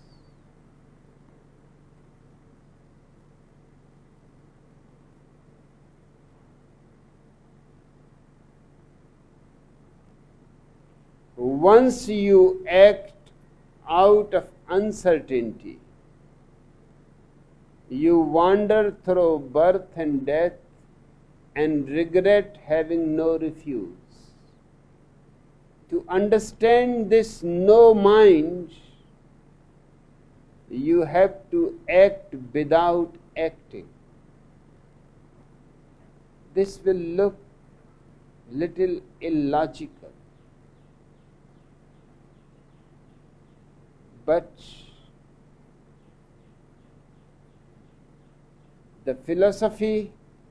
Once you act out of uncertainty, you wander through birth and death and regret having no refuge. To understand this no mind, you have to act without acting. This will look little illogical, but the philosophy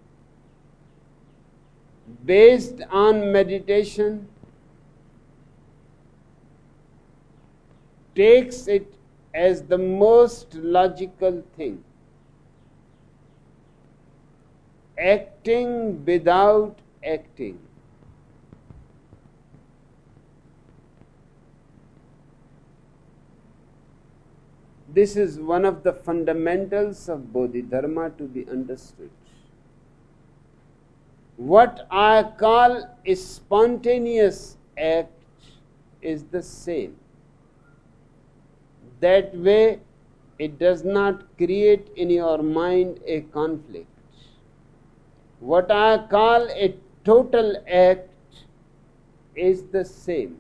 based on meditation takes it as the most logical thing. Acting without acting. This is one of the fundamentals of Bodhidharma to be understood. What I call a spontaneous act is the same. That way, it does not create in your mind a conflict. What I call a total act is the same.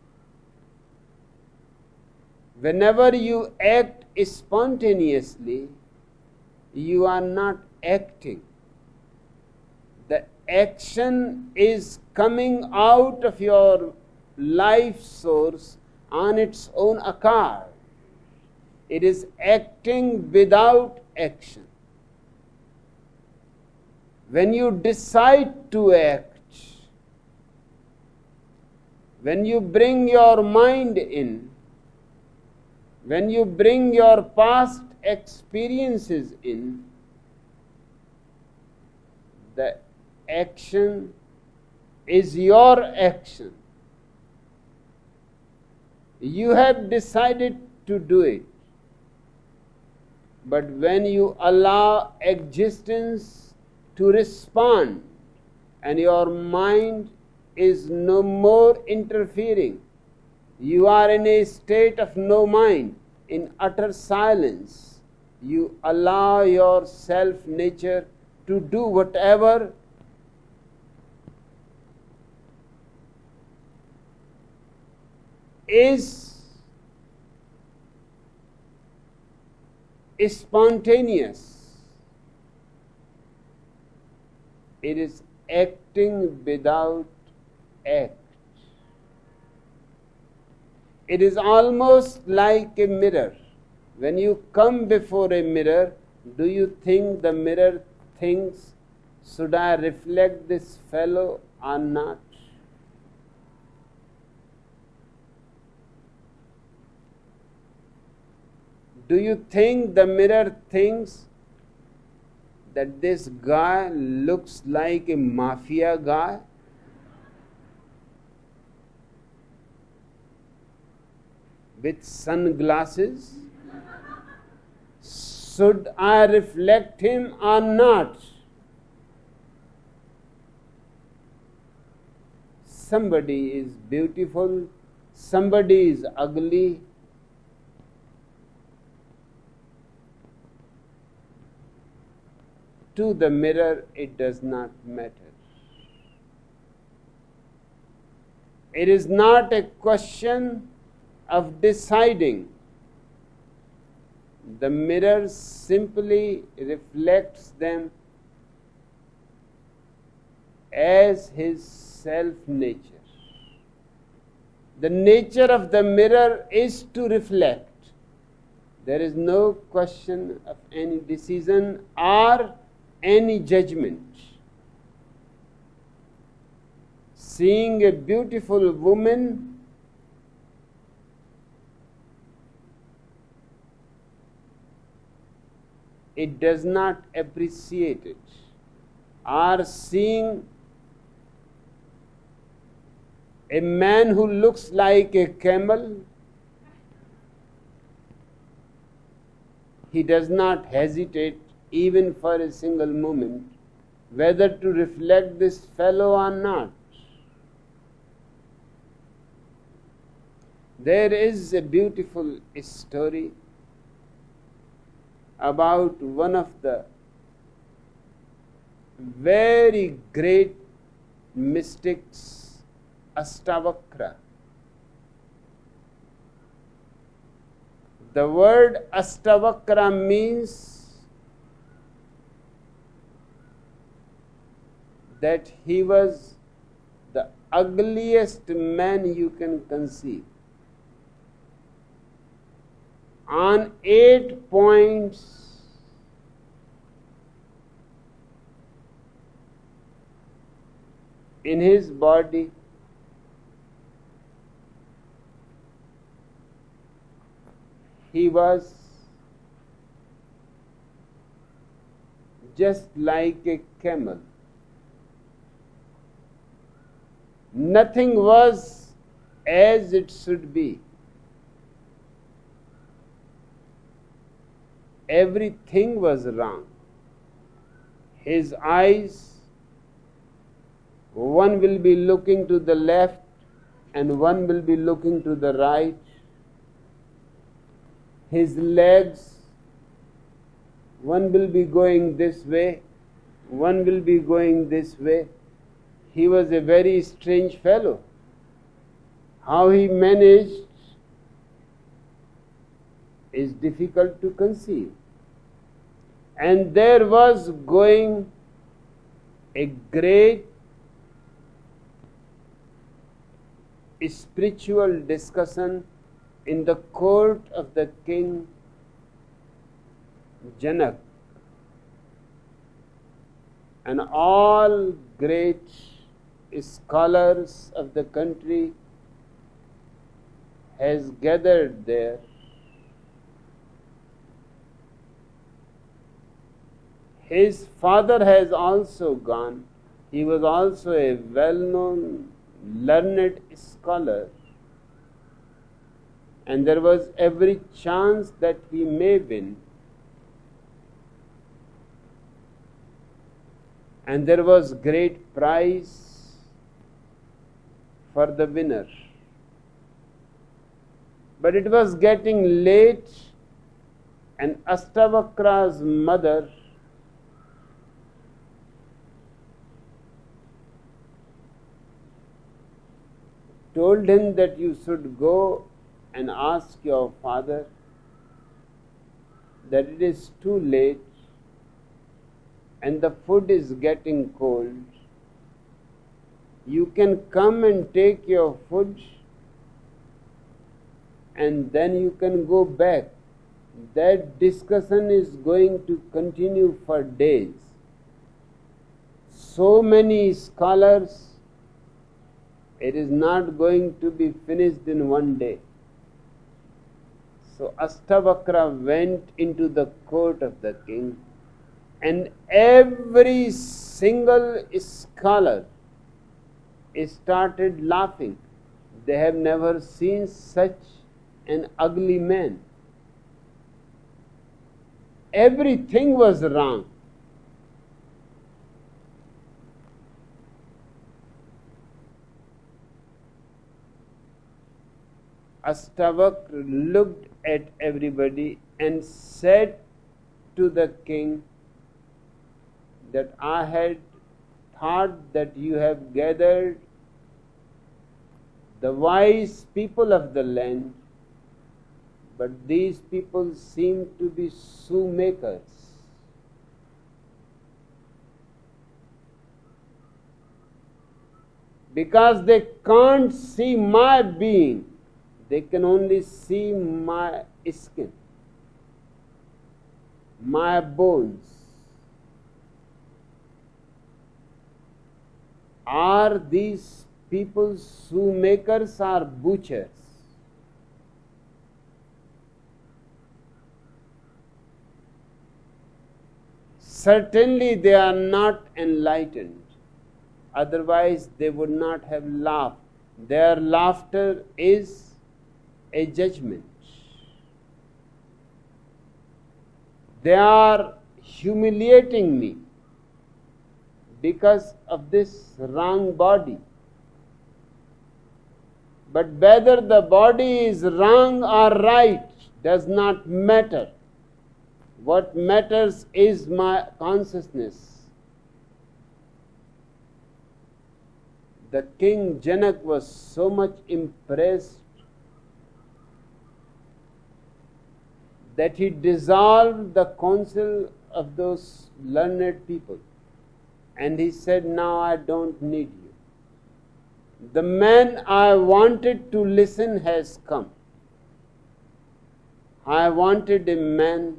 Whenever you act spontaneously, you are not acting. The action is coming out of your life source on its own account. It is acting without action. When you decide to act, when you bring your mind in, when you bring your past experiences in, the action is your action. You have decided to do it. But when you allow existence to respond and your mind is no more interfering, you are in a state of no mind, in utter silence. You allow your self-nature to do whatever is spontaneous. It is acting without act. It is almost like a mirror. When you come before a mirror, do you think the mirror thinks, should I reflect this fellow or not? Do you think the mirror thinks that this guy looks like a mafia guy? With sunglasses? Should I reflect him or not? Somebody is beautiful, somebody is ugly. To the mirror, it does not matter. It is not a question of deciding. The mirror simply reflects them as his self-nature. The nature of the mirror is to reflect. There is no question of any decision or any judgment. Seeing a beautiful woman, it does not appreciate it. Or seeing a man who looks like a camel, he does not hesitate even for a single moment whether to reflect this fellow or not. There is a beautiful story about one of the very great mystics, Astavakra. The word Astavakra means that he was the ugliest man you can conceive. On 8 points, in his body, he was just like a camel. Nothing was as it should be. Everything was wrong. His eyes, one will be looking to the left and one will be looking to the right. His legs, one will be going this way, one will be going this way. He was a very strange fellow. How he managed is difficult to conceive. And there was going a great spiritual discussion in the court of the king Janak, and all great scholars of the country has gathered there. His father has also gone. He was also a well-known, learned scholar, and there was every chance that he may win. And there was great prize for the winner. But it was getting late, and Astavakra's mother told him that you should go and ask your father that it is too late and the food is getting cold. You can come and take your food and then you can go back. That discussion is going to continue for days. So many scholars, it is not going to be finished in one day. So Astavakra went into the court of the king, and every single scholar started laughing. They have never seen such an ugly man. Everything was wrong. Astavakra looked at everybody and said to the king that I had thought that you have gathered the wise people of the land, but these people seem to be shoemakers. Because they can't see my being, they can only see my skin. my bones are these people's shoemakers or butchers? Certainly they are not enlightened. Otherwise they would not have laughed. Their laughter is a judgment. They are humiliating me because of this wrong body. But whether the body is wrong or right does not matter. What matters is my consciousness. The king Janak was so much impressed that he dissolved the council of those learned people. And he said, now I don't need you. The man I wanted to listen has come. I wanted a man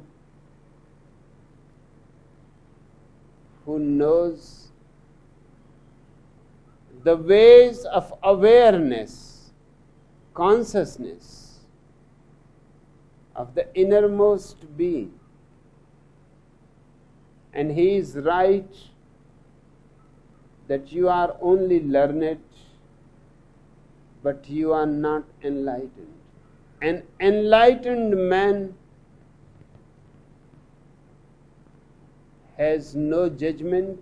who knows the ways of awareness, consciousness of the innermost being. And he is right that you are only learned, but you are not enlightened. An enlightened man has no judgment.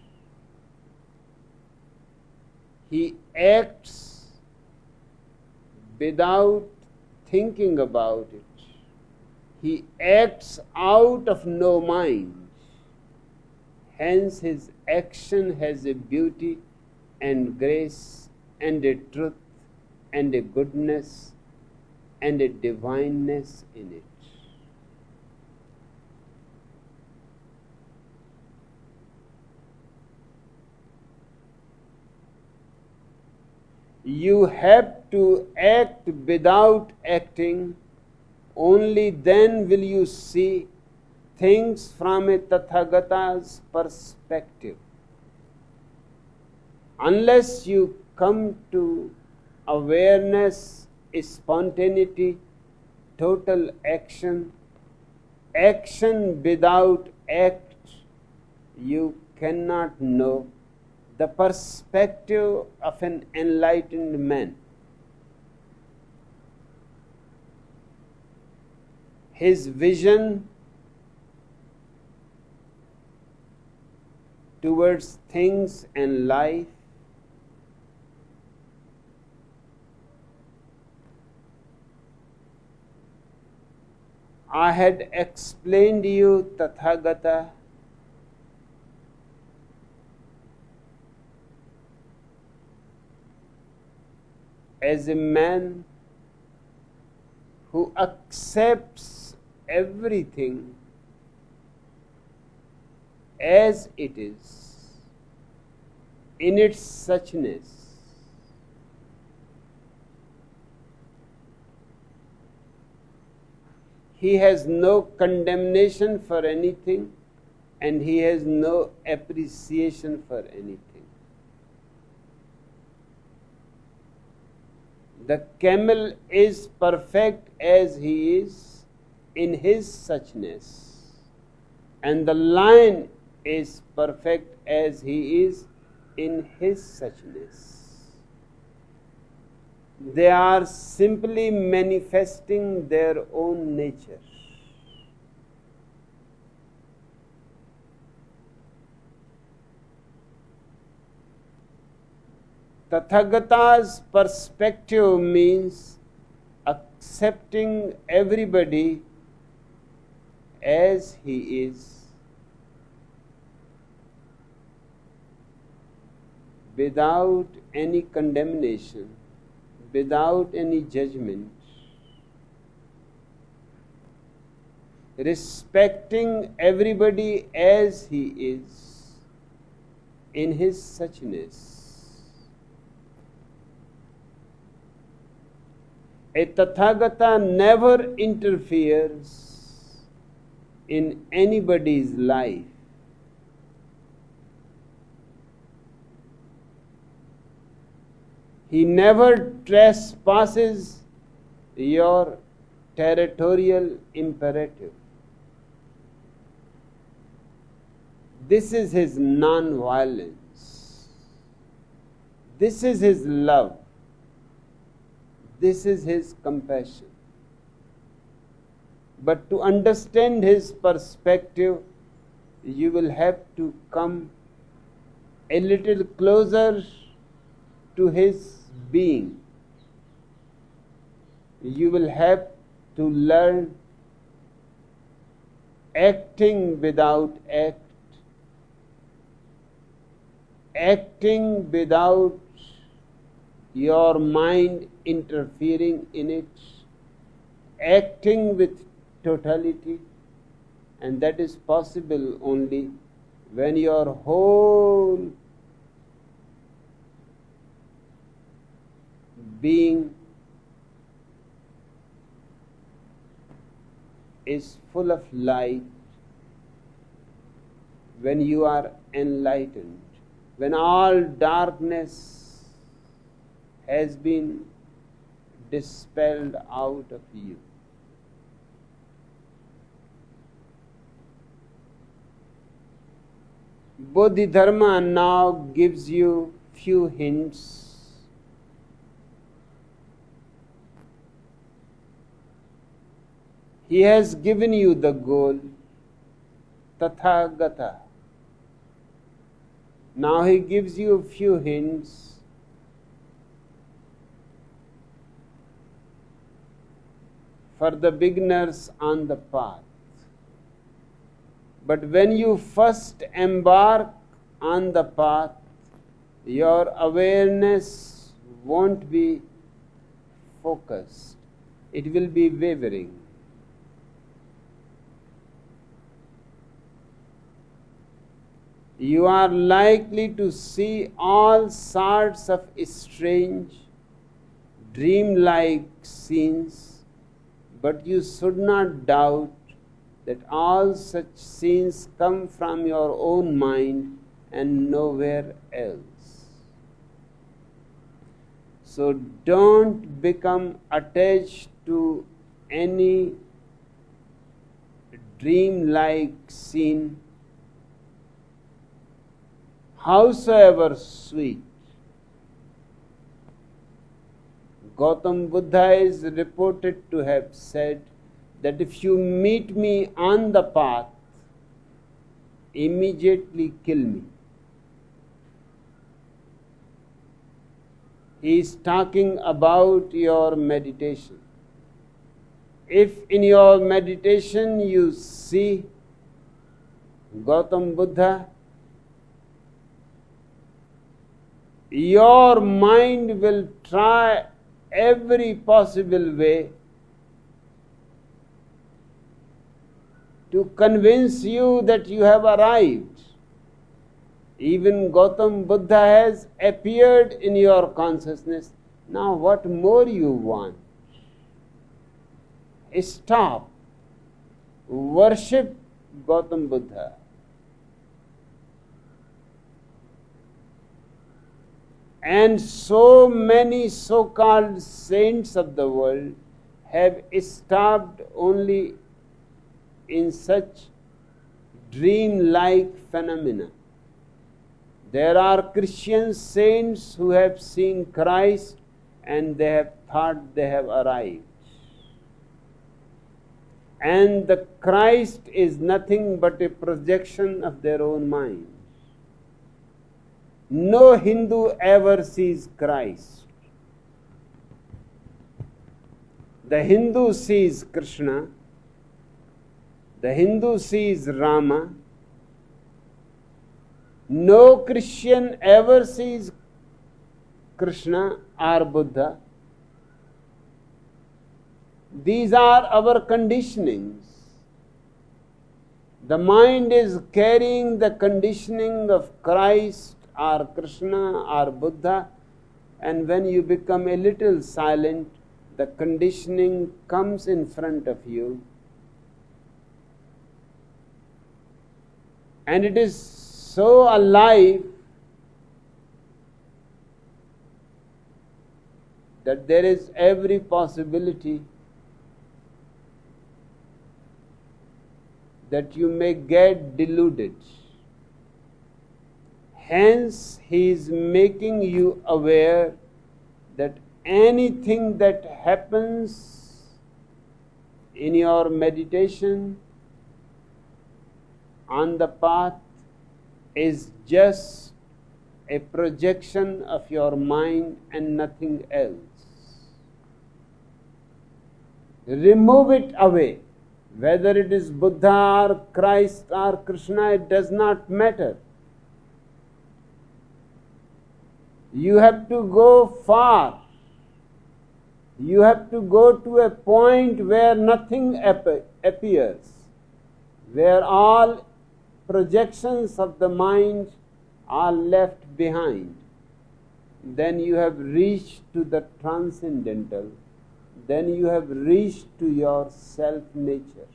He acts without thinking about it. He acts out of no mind. Hence his action has a beauty and grace and a truth and a goodness and a divineness in it. You have to act without acting. Only then will you see things from a Tathagata's perspective. Unless you come to awareness, spontaneity, total action, action without act, you cannot know the perspective of an enlightened man. His vision towards things and life I had explained to you Tathagata as a man who accepts everything as it is in its suchness. He has no condemnation for anything and he has no appreciation for anything. The camel is perfect as he is in his suchness, and the lion is perfect as he is in his suchness. They are simply manifesting their own nature. Tathagata's perspective means accepting everybody as he is, without any condemnation, without any judgment, respecting everybody as he is in his suchness. A Tathagata never interferes in anybody's life. He never trespasses your territorial imperative. This is his non-violence. This is his love. This is his compassion. But to understand his perspective, you will have to come a little closer to his being. You will have to learn acting without act, acting without your mind interfering in it, acting with totality, and that is possible only when your whole being is full of light, when you are enlightened, when all darkness has been dispelled out of you. Bodhidharma now gives you few hints. He has given you the goal, Tathagata. Now he gives you a few hints. For the beginners on the path. But when you first embark on the path, your awareness won't be focused. It will be wavering. You are likely to see all sorts of strange, dreamlike scenes, but you should not doubt that all such scenes come from your own mind and nowhere else. So don't become attached to any dreamlike scene, howsoever sweet. Gautam Buddha is reported to have said that if you meet me on the path, immediately kill me. He is talking about your meditation. If in your meditation you see Gautam Buddha, your mind will try every possible way to convince you that you have arrived. Even Gautam Buddha has appeared in your consciousness. Now what more you want? Stop. Worship Gautam Buddha. And so many so-called saints of the world have stopped only in such dream-like phenomena. There are Christian saints who have seen Christ and they have thought they have arrived. And the Christ is nothing but a projection of their own mind. No Hindu ever sees Christ. The Hindu sees Krishna. The Hindu sees Rama. No Christian ever sees Krishna or Buddha. These are our conditionings. The mind is carrying the conditioning of Christ or Krishna or Buddha, and when you become a little silent, the conditioning comes in front of you and it is so alive that there is every possibility that you may get deluded. Hence, he is making you aware that anything that happens in your meditation on the path is just a projection of your mind and nothing else. Remove it away. Whether it is Buddha or Christ or Krishna, it does not matter. You have to go far. You have to go to a point where nothing appears, where all projections of the mind are left behind. Then you have reached to the transcendental. Then you have reached to your self-nature.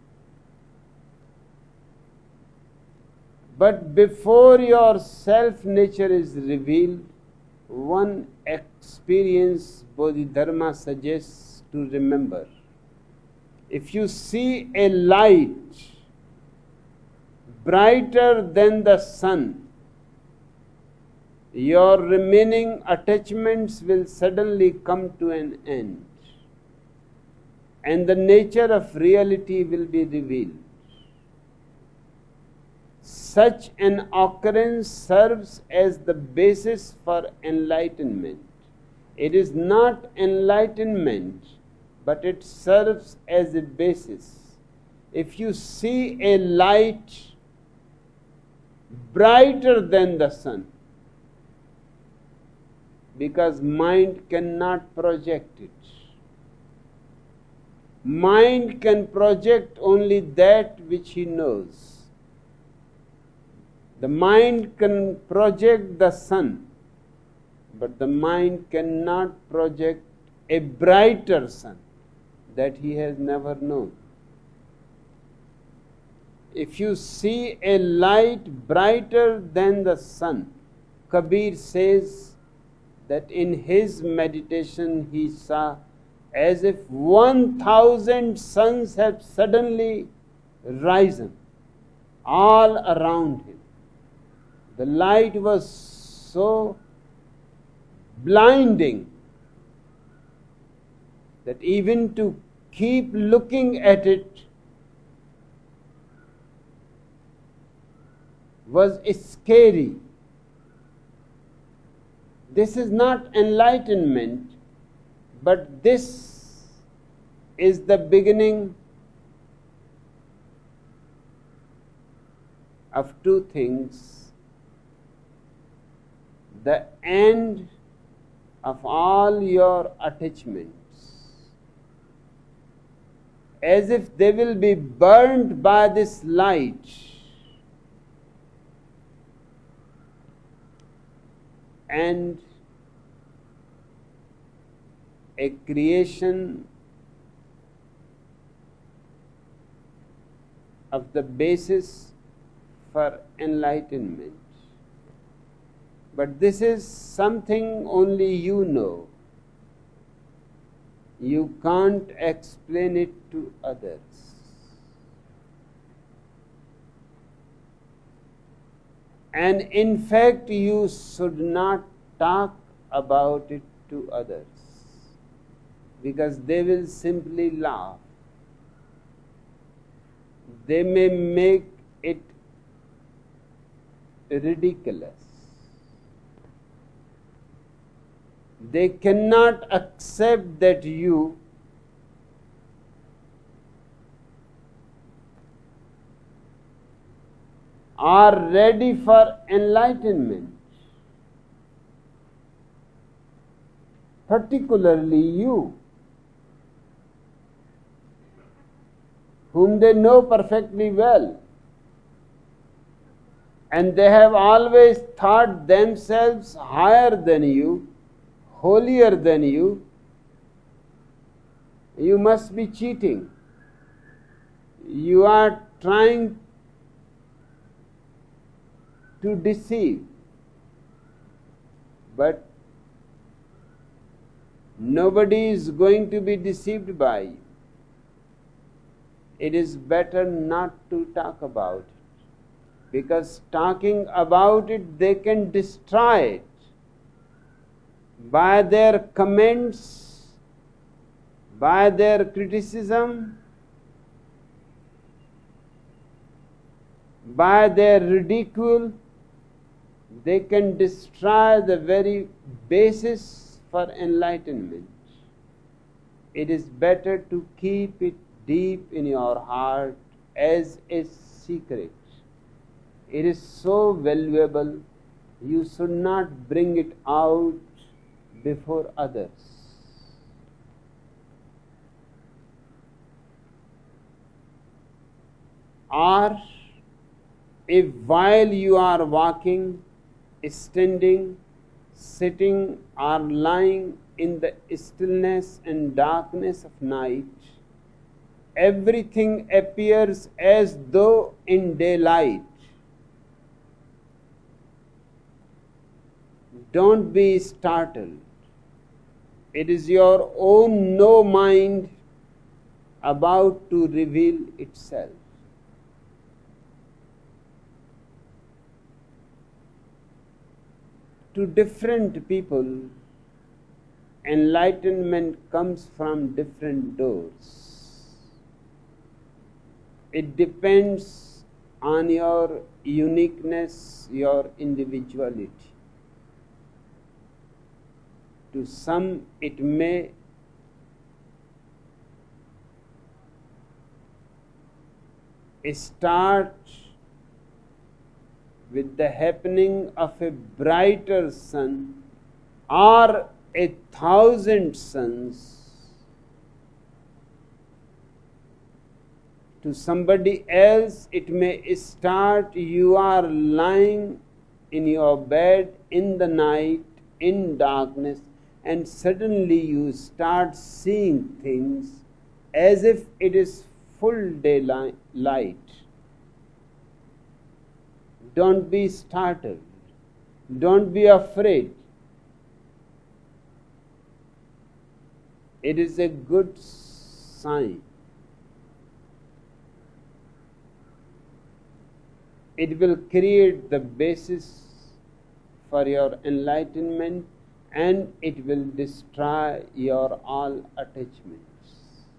But before your self-nature is revealed, one experience Bodhidharma suggests to remember. If you see a light brighter than the sun, your remaining attachments will suddenly come to an end, and the nature of reality will be revealed. Such an occurrence serves as the basis for enlightenment. It is not enlightenment, but it serves as a basis. If you see a light brighter than the sun, because mind cannot project it. Mind can project only that which he knows. The mind can project the sun, but the mind cannot project a brighter sun that he has never known. If you see a light brighter than the sun, Kabir says that in his meditation he saw as if 1,000 suns have suddenly risen all around him. The light was so blinding that even to keep looking at it was scary. This is not enlightenment, but this is the beginning of two things. The end of all your attachments, as if they will be burned by this light, and a creation of the basis for enlightenment. But this is something only you know. You can't explain it to others. And in fact, you should not talk about it to others, because they will simply laugh. They may make it ridiculous. They cannot accept that you are ready for enlightenment. Particularly you, whom they know perfectly well, and they have always thought themselves higher than you, holier than you. You must be cheating. You are trying to deceive, but nobody is going to be deceived by you. It is better not to talk about it, because talking about it, they can destroy it by their comments, by their criticism, by their ridicule. They can destroy the very basis for enlightenment. It is better to keep it deep in your heart as a secret. It is so valuable, you should not bring it out before others. Or if while you are walking, standing, sitting, or lying in the stillness and darkness of night, everything appears as though in daylight, don't be startled. It is your own no mind about to reveal itself. To different people, enlightenment comes from different doors. It depends on your uniqueness, your individuality. To some, it may start with the happening of a brighter sun or 1,000 suns. To somebody else, it may start, you are lying in your bed in the night, in darkness, and suddenly you start seeing things as if it is full daylight. Don't be startled. Don't be afraid. It is a good sign. It will create the basis for your enlightenment, and it will destroy your all attachments.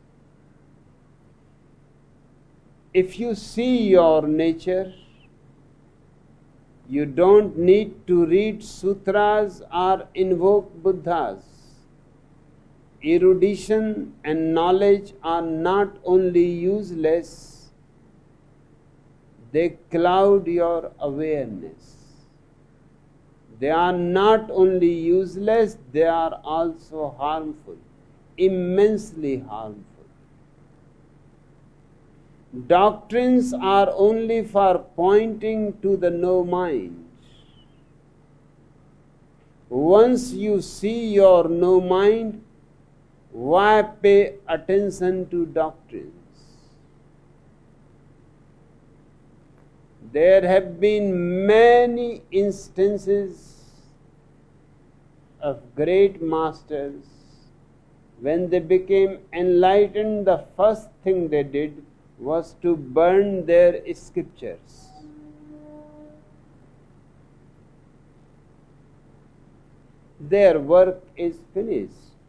If you see your nature, you don't need to read sutras or invoke Buddhas. Erudition and knowledge are not only useless, they cloud your awareness. They are not only useless, they are also harmful, immensely harmful. Doctrines are only for pointing to the no mind. Once you see your no mind, why pay attention to doctrines? There have been many instances of great masters. When they became enlightened, the first thing they did was to burn their scriptures. Their work is finished.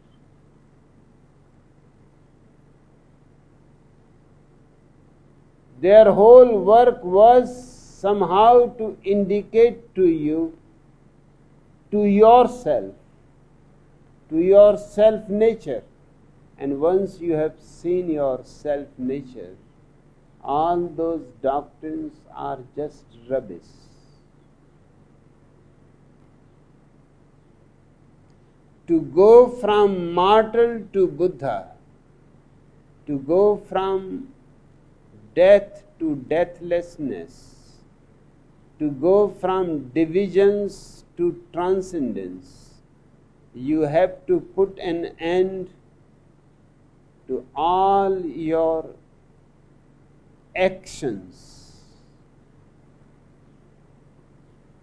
Their whole work was somehow to indicate to you, to yourself, to your self-nature. And once you have seen your self-nature, all those doctrines are just rubbish. To go from mortal to Buddha, to go from death to deathlessness, to go from divisions to transcendence, you have to put an end to all your actions.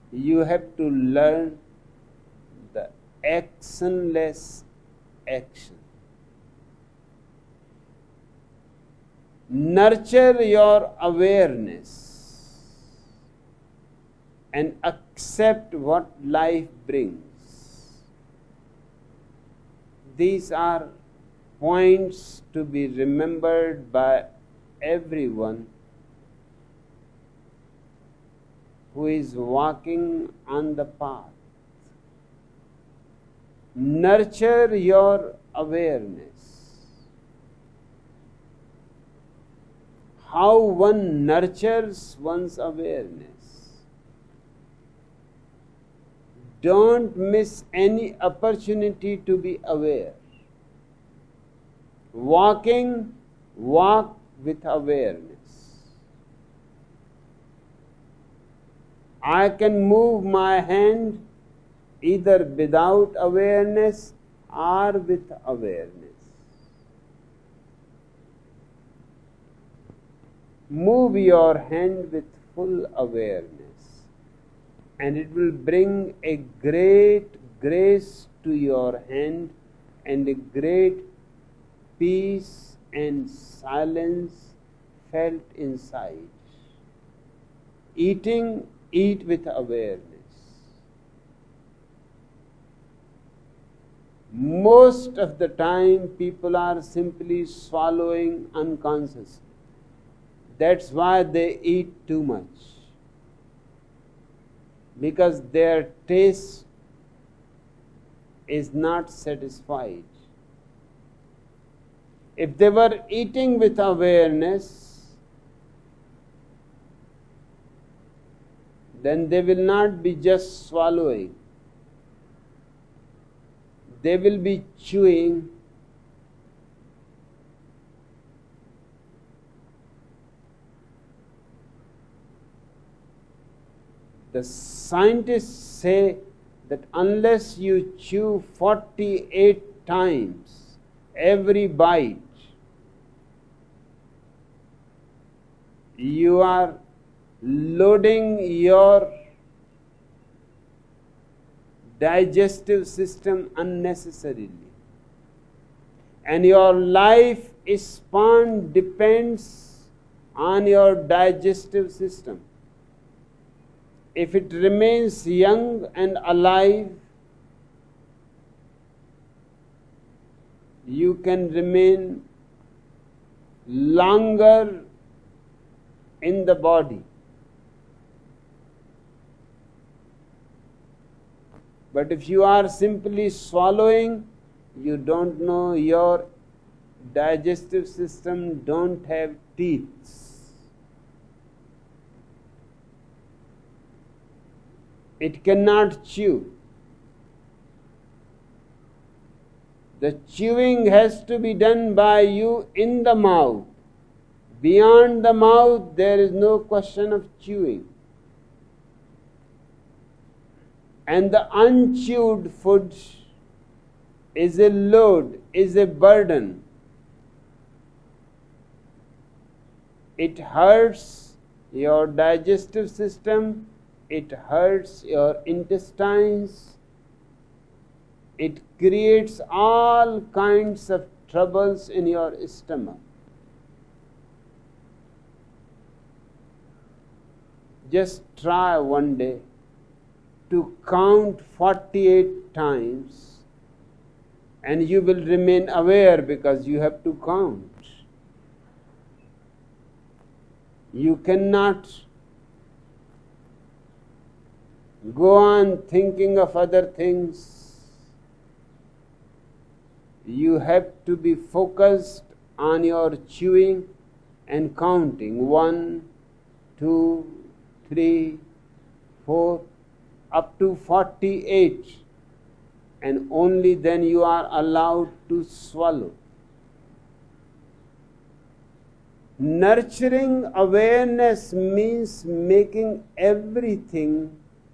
you have to learn the actionless action. Nurture your awareness and accept what life brings. These are points to be remembered by everyone who is walking on the path. Nurture your awareness. How one nurtures one's awareness. Don't miss any opportunity to be aware. Walking, walk with awareness. I can move my hand either without awareness or with awareness. Move your hand with full awareness, and it will bring a great grace to your hand and a great peace and silence felt inside. Eating, eat with awareness. Most of the time people are simply swallowing unconsciously. That's why they eat too much, because their taste is not satisfied. If they were eating with awareness, then they will not be just swallowing. They will be chewing. The scientists say that unless you chew 48 times every bite, you are loading your digestive system unnecessarily, and your life span depends on your digestive system. If it remains young and alive, you can remain longer in the body. But if you are simply swallowing, you don't know, your digestive system don't have teeth. It cannot chew. The chewing has to be done by you in the mouth. Beyond the mouth, there is no question of chewing. And the unchewed food is a load, is a burden. It hurts your digestive system, it hurts your intestines, it creates all kinds of troubles in your stomach. Just try one day to count 48 times, and you will remain aware because you have to count. You cannot go on thinking of other things. You have to be focused on your chewing and counting. 1, 2, 3, 4, up to 48, and only then you are allowed to swallow. Nurturing awareness means making everything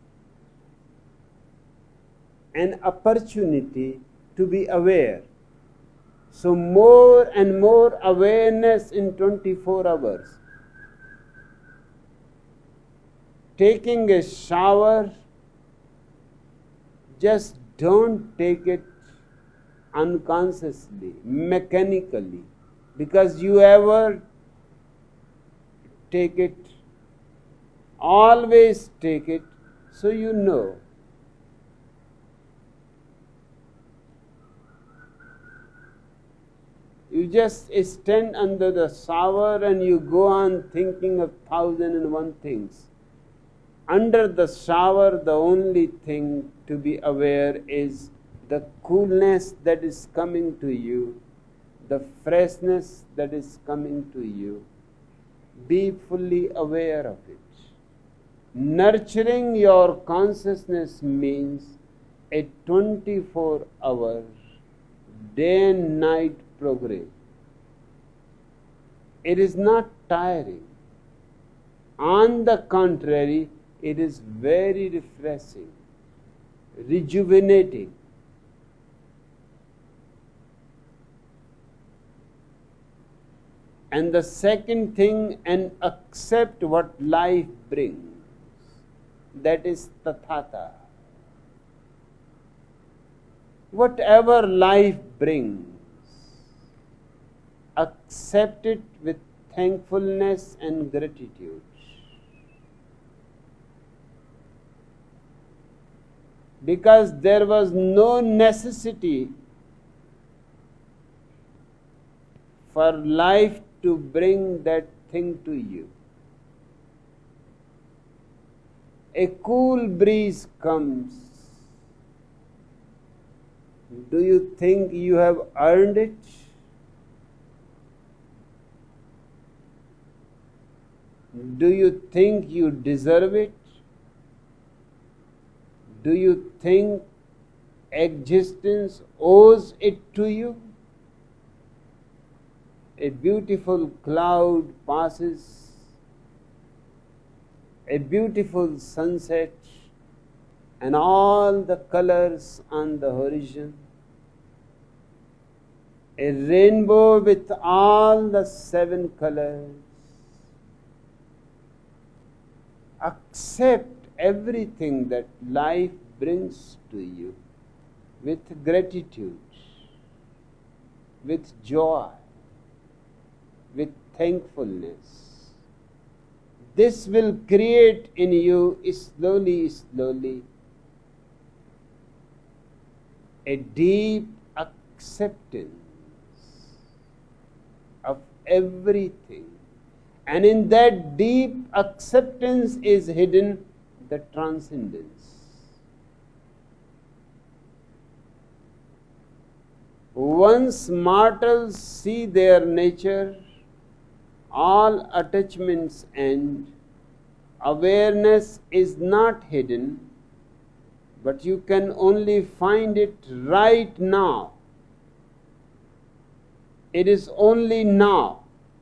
an opportunity to be aware. So more and more awareness in 24 hours. Taking a shower Just don't take it unconsciously, mechanically, because you ever take it, always take it, so you know. You just stand under the shower and you go on thinking of 1,001 things. Under the shower, the only thing to be aware is the coolness that is coming to you, the freshness that is coming to you. Be fully aware of it. Nurturing your consciousness means a 24-hour, day and night program. It is not tiring. On the contrary, it is very refreshing, rejuvenating. And the second thing, and accept what life brings. That is tathata. Whatever life brings, accept it with thankfulness and gratitude. Because there was no necessity for life to bring that thing to you. A cool breeze comes. Do you think you have earned it? Do you think you deserve it? Do you think existence owes it to you? A beautiful cloud passes, a beautiful sunset, and all the colors on the horizon, a rainbow with all the 7 colors. Accept everything that life brings to you with gratitude, with joy, with thankfulness. This will create in you slowly, slowly a deep acceptance of everything. And in that deep acceptance is hidden the transcendence. Once mortals see their nature, all attachments end. Awareness is not hidden, but you can only find it right now. It is only now.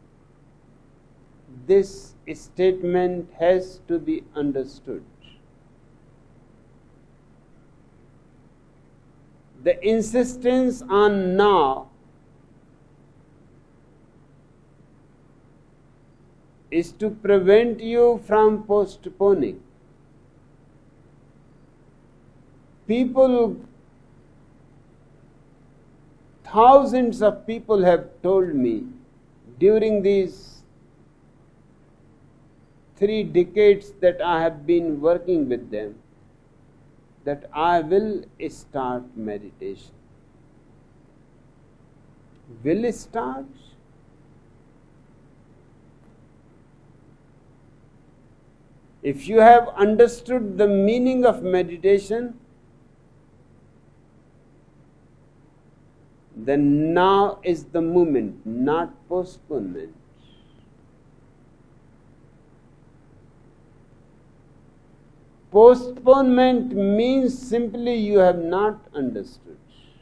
This statement has to be understood. The insistence on now is to prevent you from postponing. Thousands of people have told me during these 3 decades that I have been working with them, that I will start meditation. Will start? If you have understood the meaning of meditation, then now is the moment, not postponement. Postponement means simply you have not understood.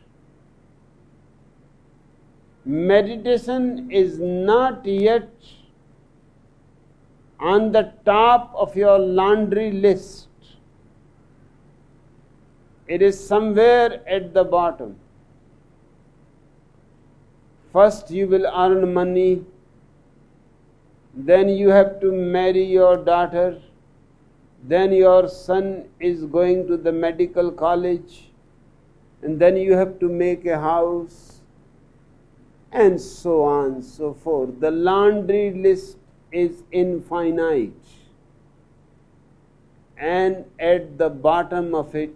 Meditation is not yet on the top of your laundry list. It is somewhere at the bottom. First you will earn money, then you have to marry your daughter, then your son is going to the medical college, and then you have to make a house, and so on and so forth. The laundry list is infinite, and at the bottom of it,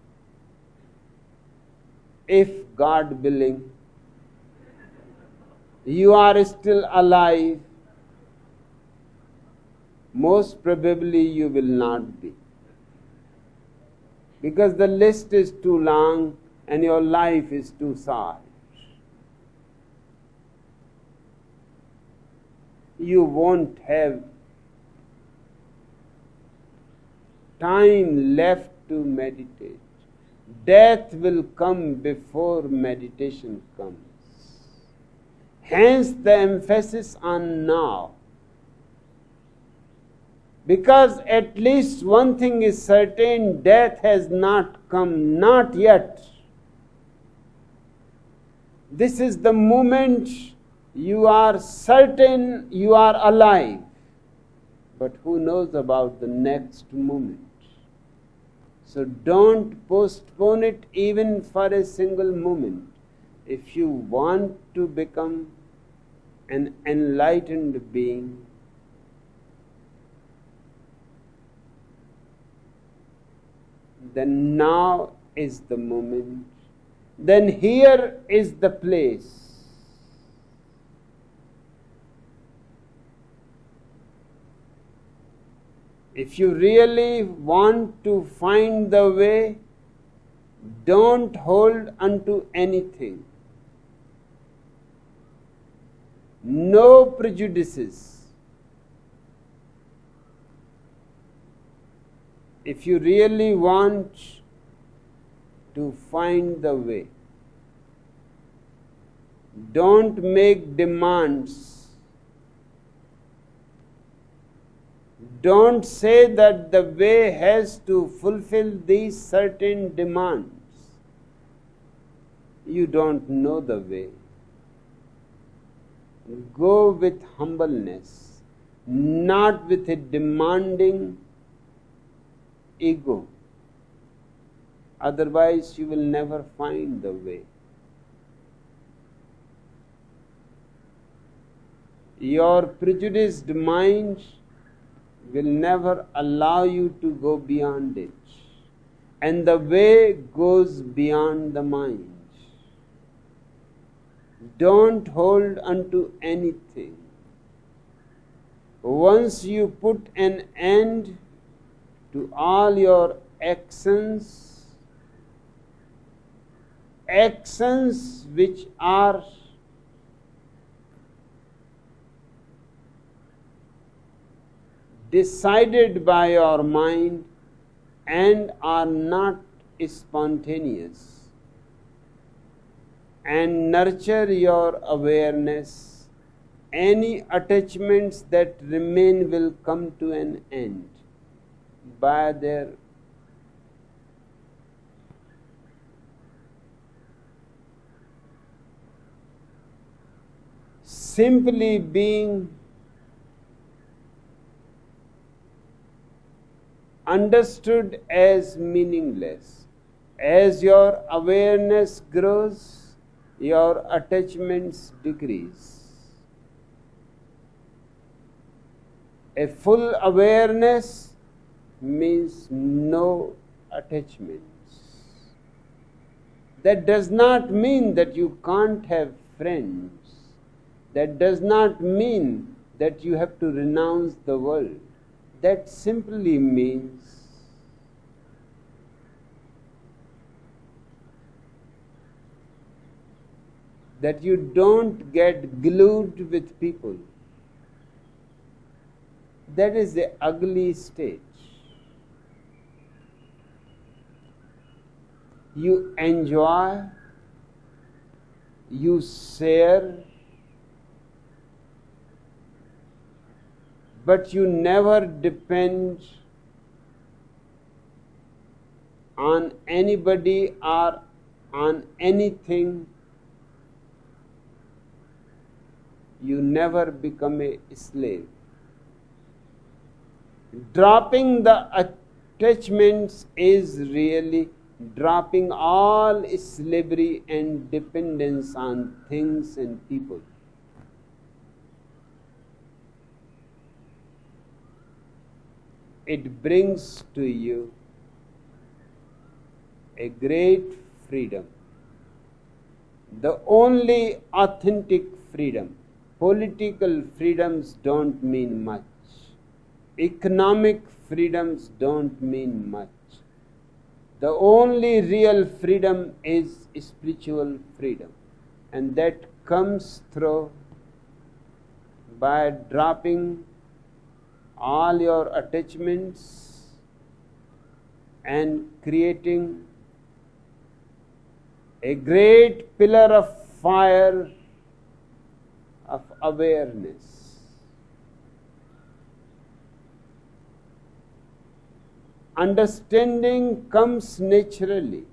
if God willing, you are still alive, most probably you will not be. Because the list is too long and your life is too short. You won't have time left to meditate. Death will come before meditation comes. Hence the emphasis on now. Because at least one thing is certain, death has not come, not yet. This is the moment you are certain you are alive. But who knows about the next moment? So don't postpone it even for a single moment. If you want to become an enlightened being, then now is the moment. Then here is the place. If you really want to find the way, don't hold unto anything. No prejudices. If you really want to find the way, don't make demands. Don't say that the way has to fulfill these certain demands. You don't know the way. Go with humbleness, not with a demanding ego. Otherwise, you will never find the way. Your prejudiced mind will never allow you to go beyond it. And the way goes beyond the mind. Don't hold unto anything. Once you put an end to all your actions which are decided by your mind and are not spontaneous, and nurture your awareness, any attachments that remain will come to an end by their simply being understood as meaningless. As your awareness grows, your attachments decrease. A full awareness means no attachments. That does not mean that you can't have friends. That does not mean that you have to renounce the world. That simply means that you don't get glued with people. That is the ugly stage. You enjoy, you share, but you never depend on anybody or on anything. You never become a slave. Dropping the attachments is really dropping all slavery and dependence on things and people. It brings to you a great freedom, the only authentic freedom. Political freedoms don't mean much. Economic freedoms don't mean much. The only real freedom is spiritual freedom, and that comes through by dropping all your attachments and creating a great pillar of fire of awareness. Understanding comes naturally.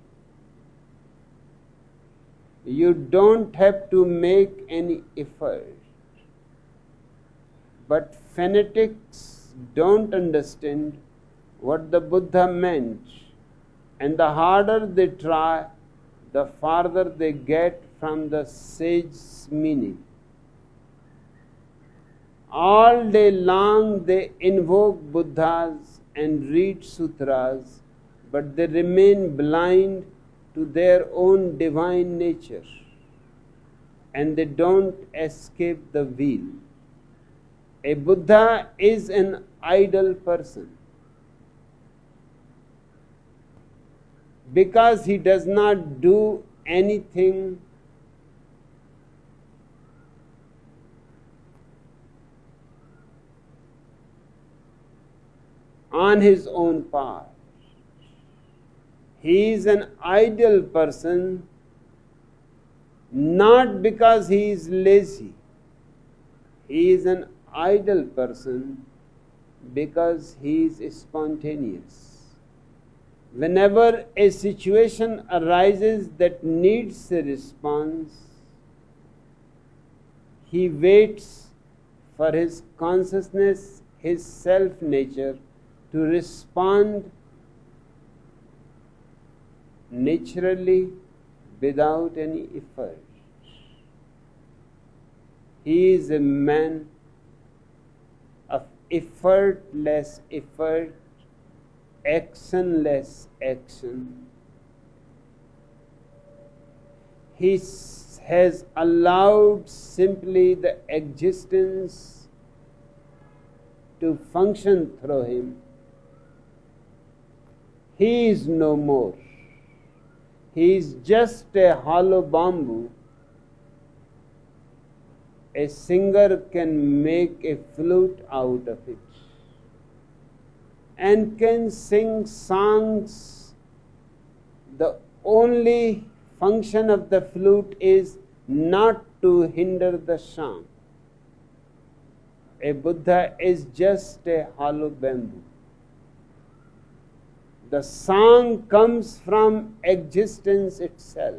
You don't have to make any effort. But fanatics don't understand what the Buddha meant, and the harder they try, the farther they get from the sage's meaning. All day long they invoke Buddhas and read sutras, but they remain blind to their own divine nature, and they don't escape the wheel. A Buddha is an idle person because he does not do anything on his own part. He is an idle person not because he is lazy. He is an idle person because he is spontaneous. Whenever a situation arises that needs a response, he waits for his consciousness, his self-nature, to respond naturally without any effort. He is a man of effortless effort, actionless action. He has allowed simply the existence to function through him. He is no more. He is just a hollow bamboo. A singer can make a flute out of it and can sing songs. The only function of the flute is not to hinder the song. A Buddha is just a hollow bamboo. The song comes from existence itself.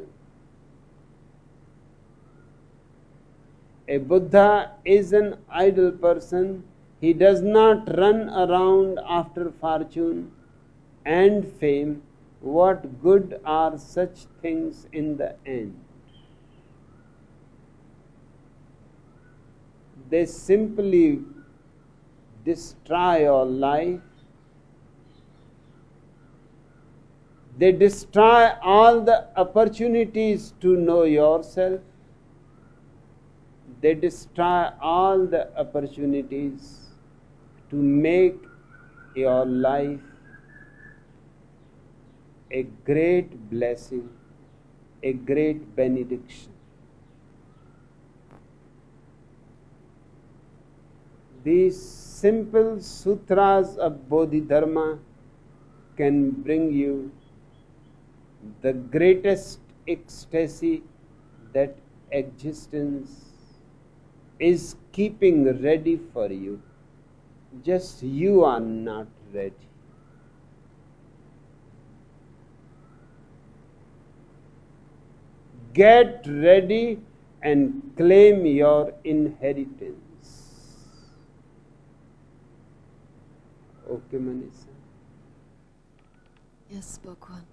A Buddha is an idle person. He does not run around after fortune and fame. What good are such things in the end? They simply destroy your life. They destroy all the opportunities to know yourself. They destroy all the opportunities to make your life a great blessing, a great benediction. These simple sutras of Bodhidharma can bring you the greatest ecstasy that existence is keeping ready for you. Just you are not ready. Get ready and claim your inheritance. Okay, Manisha. Yes, Bhagwan.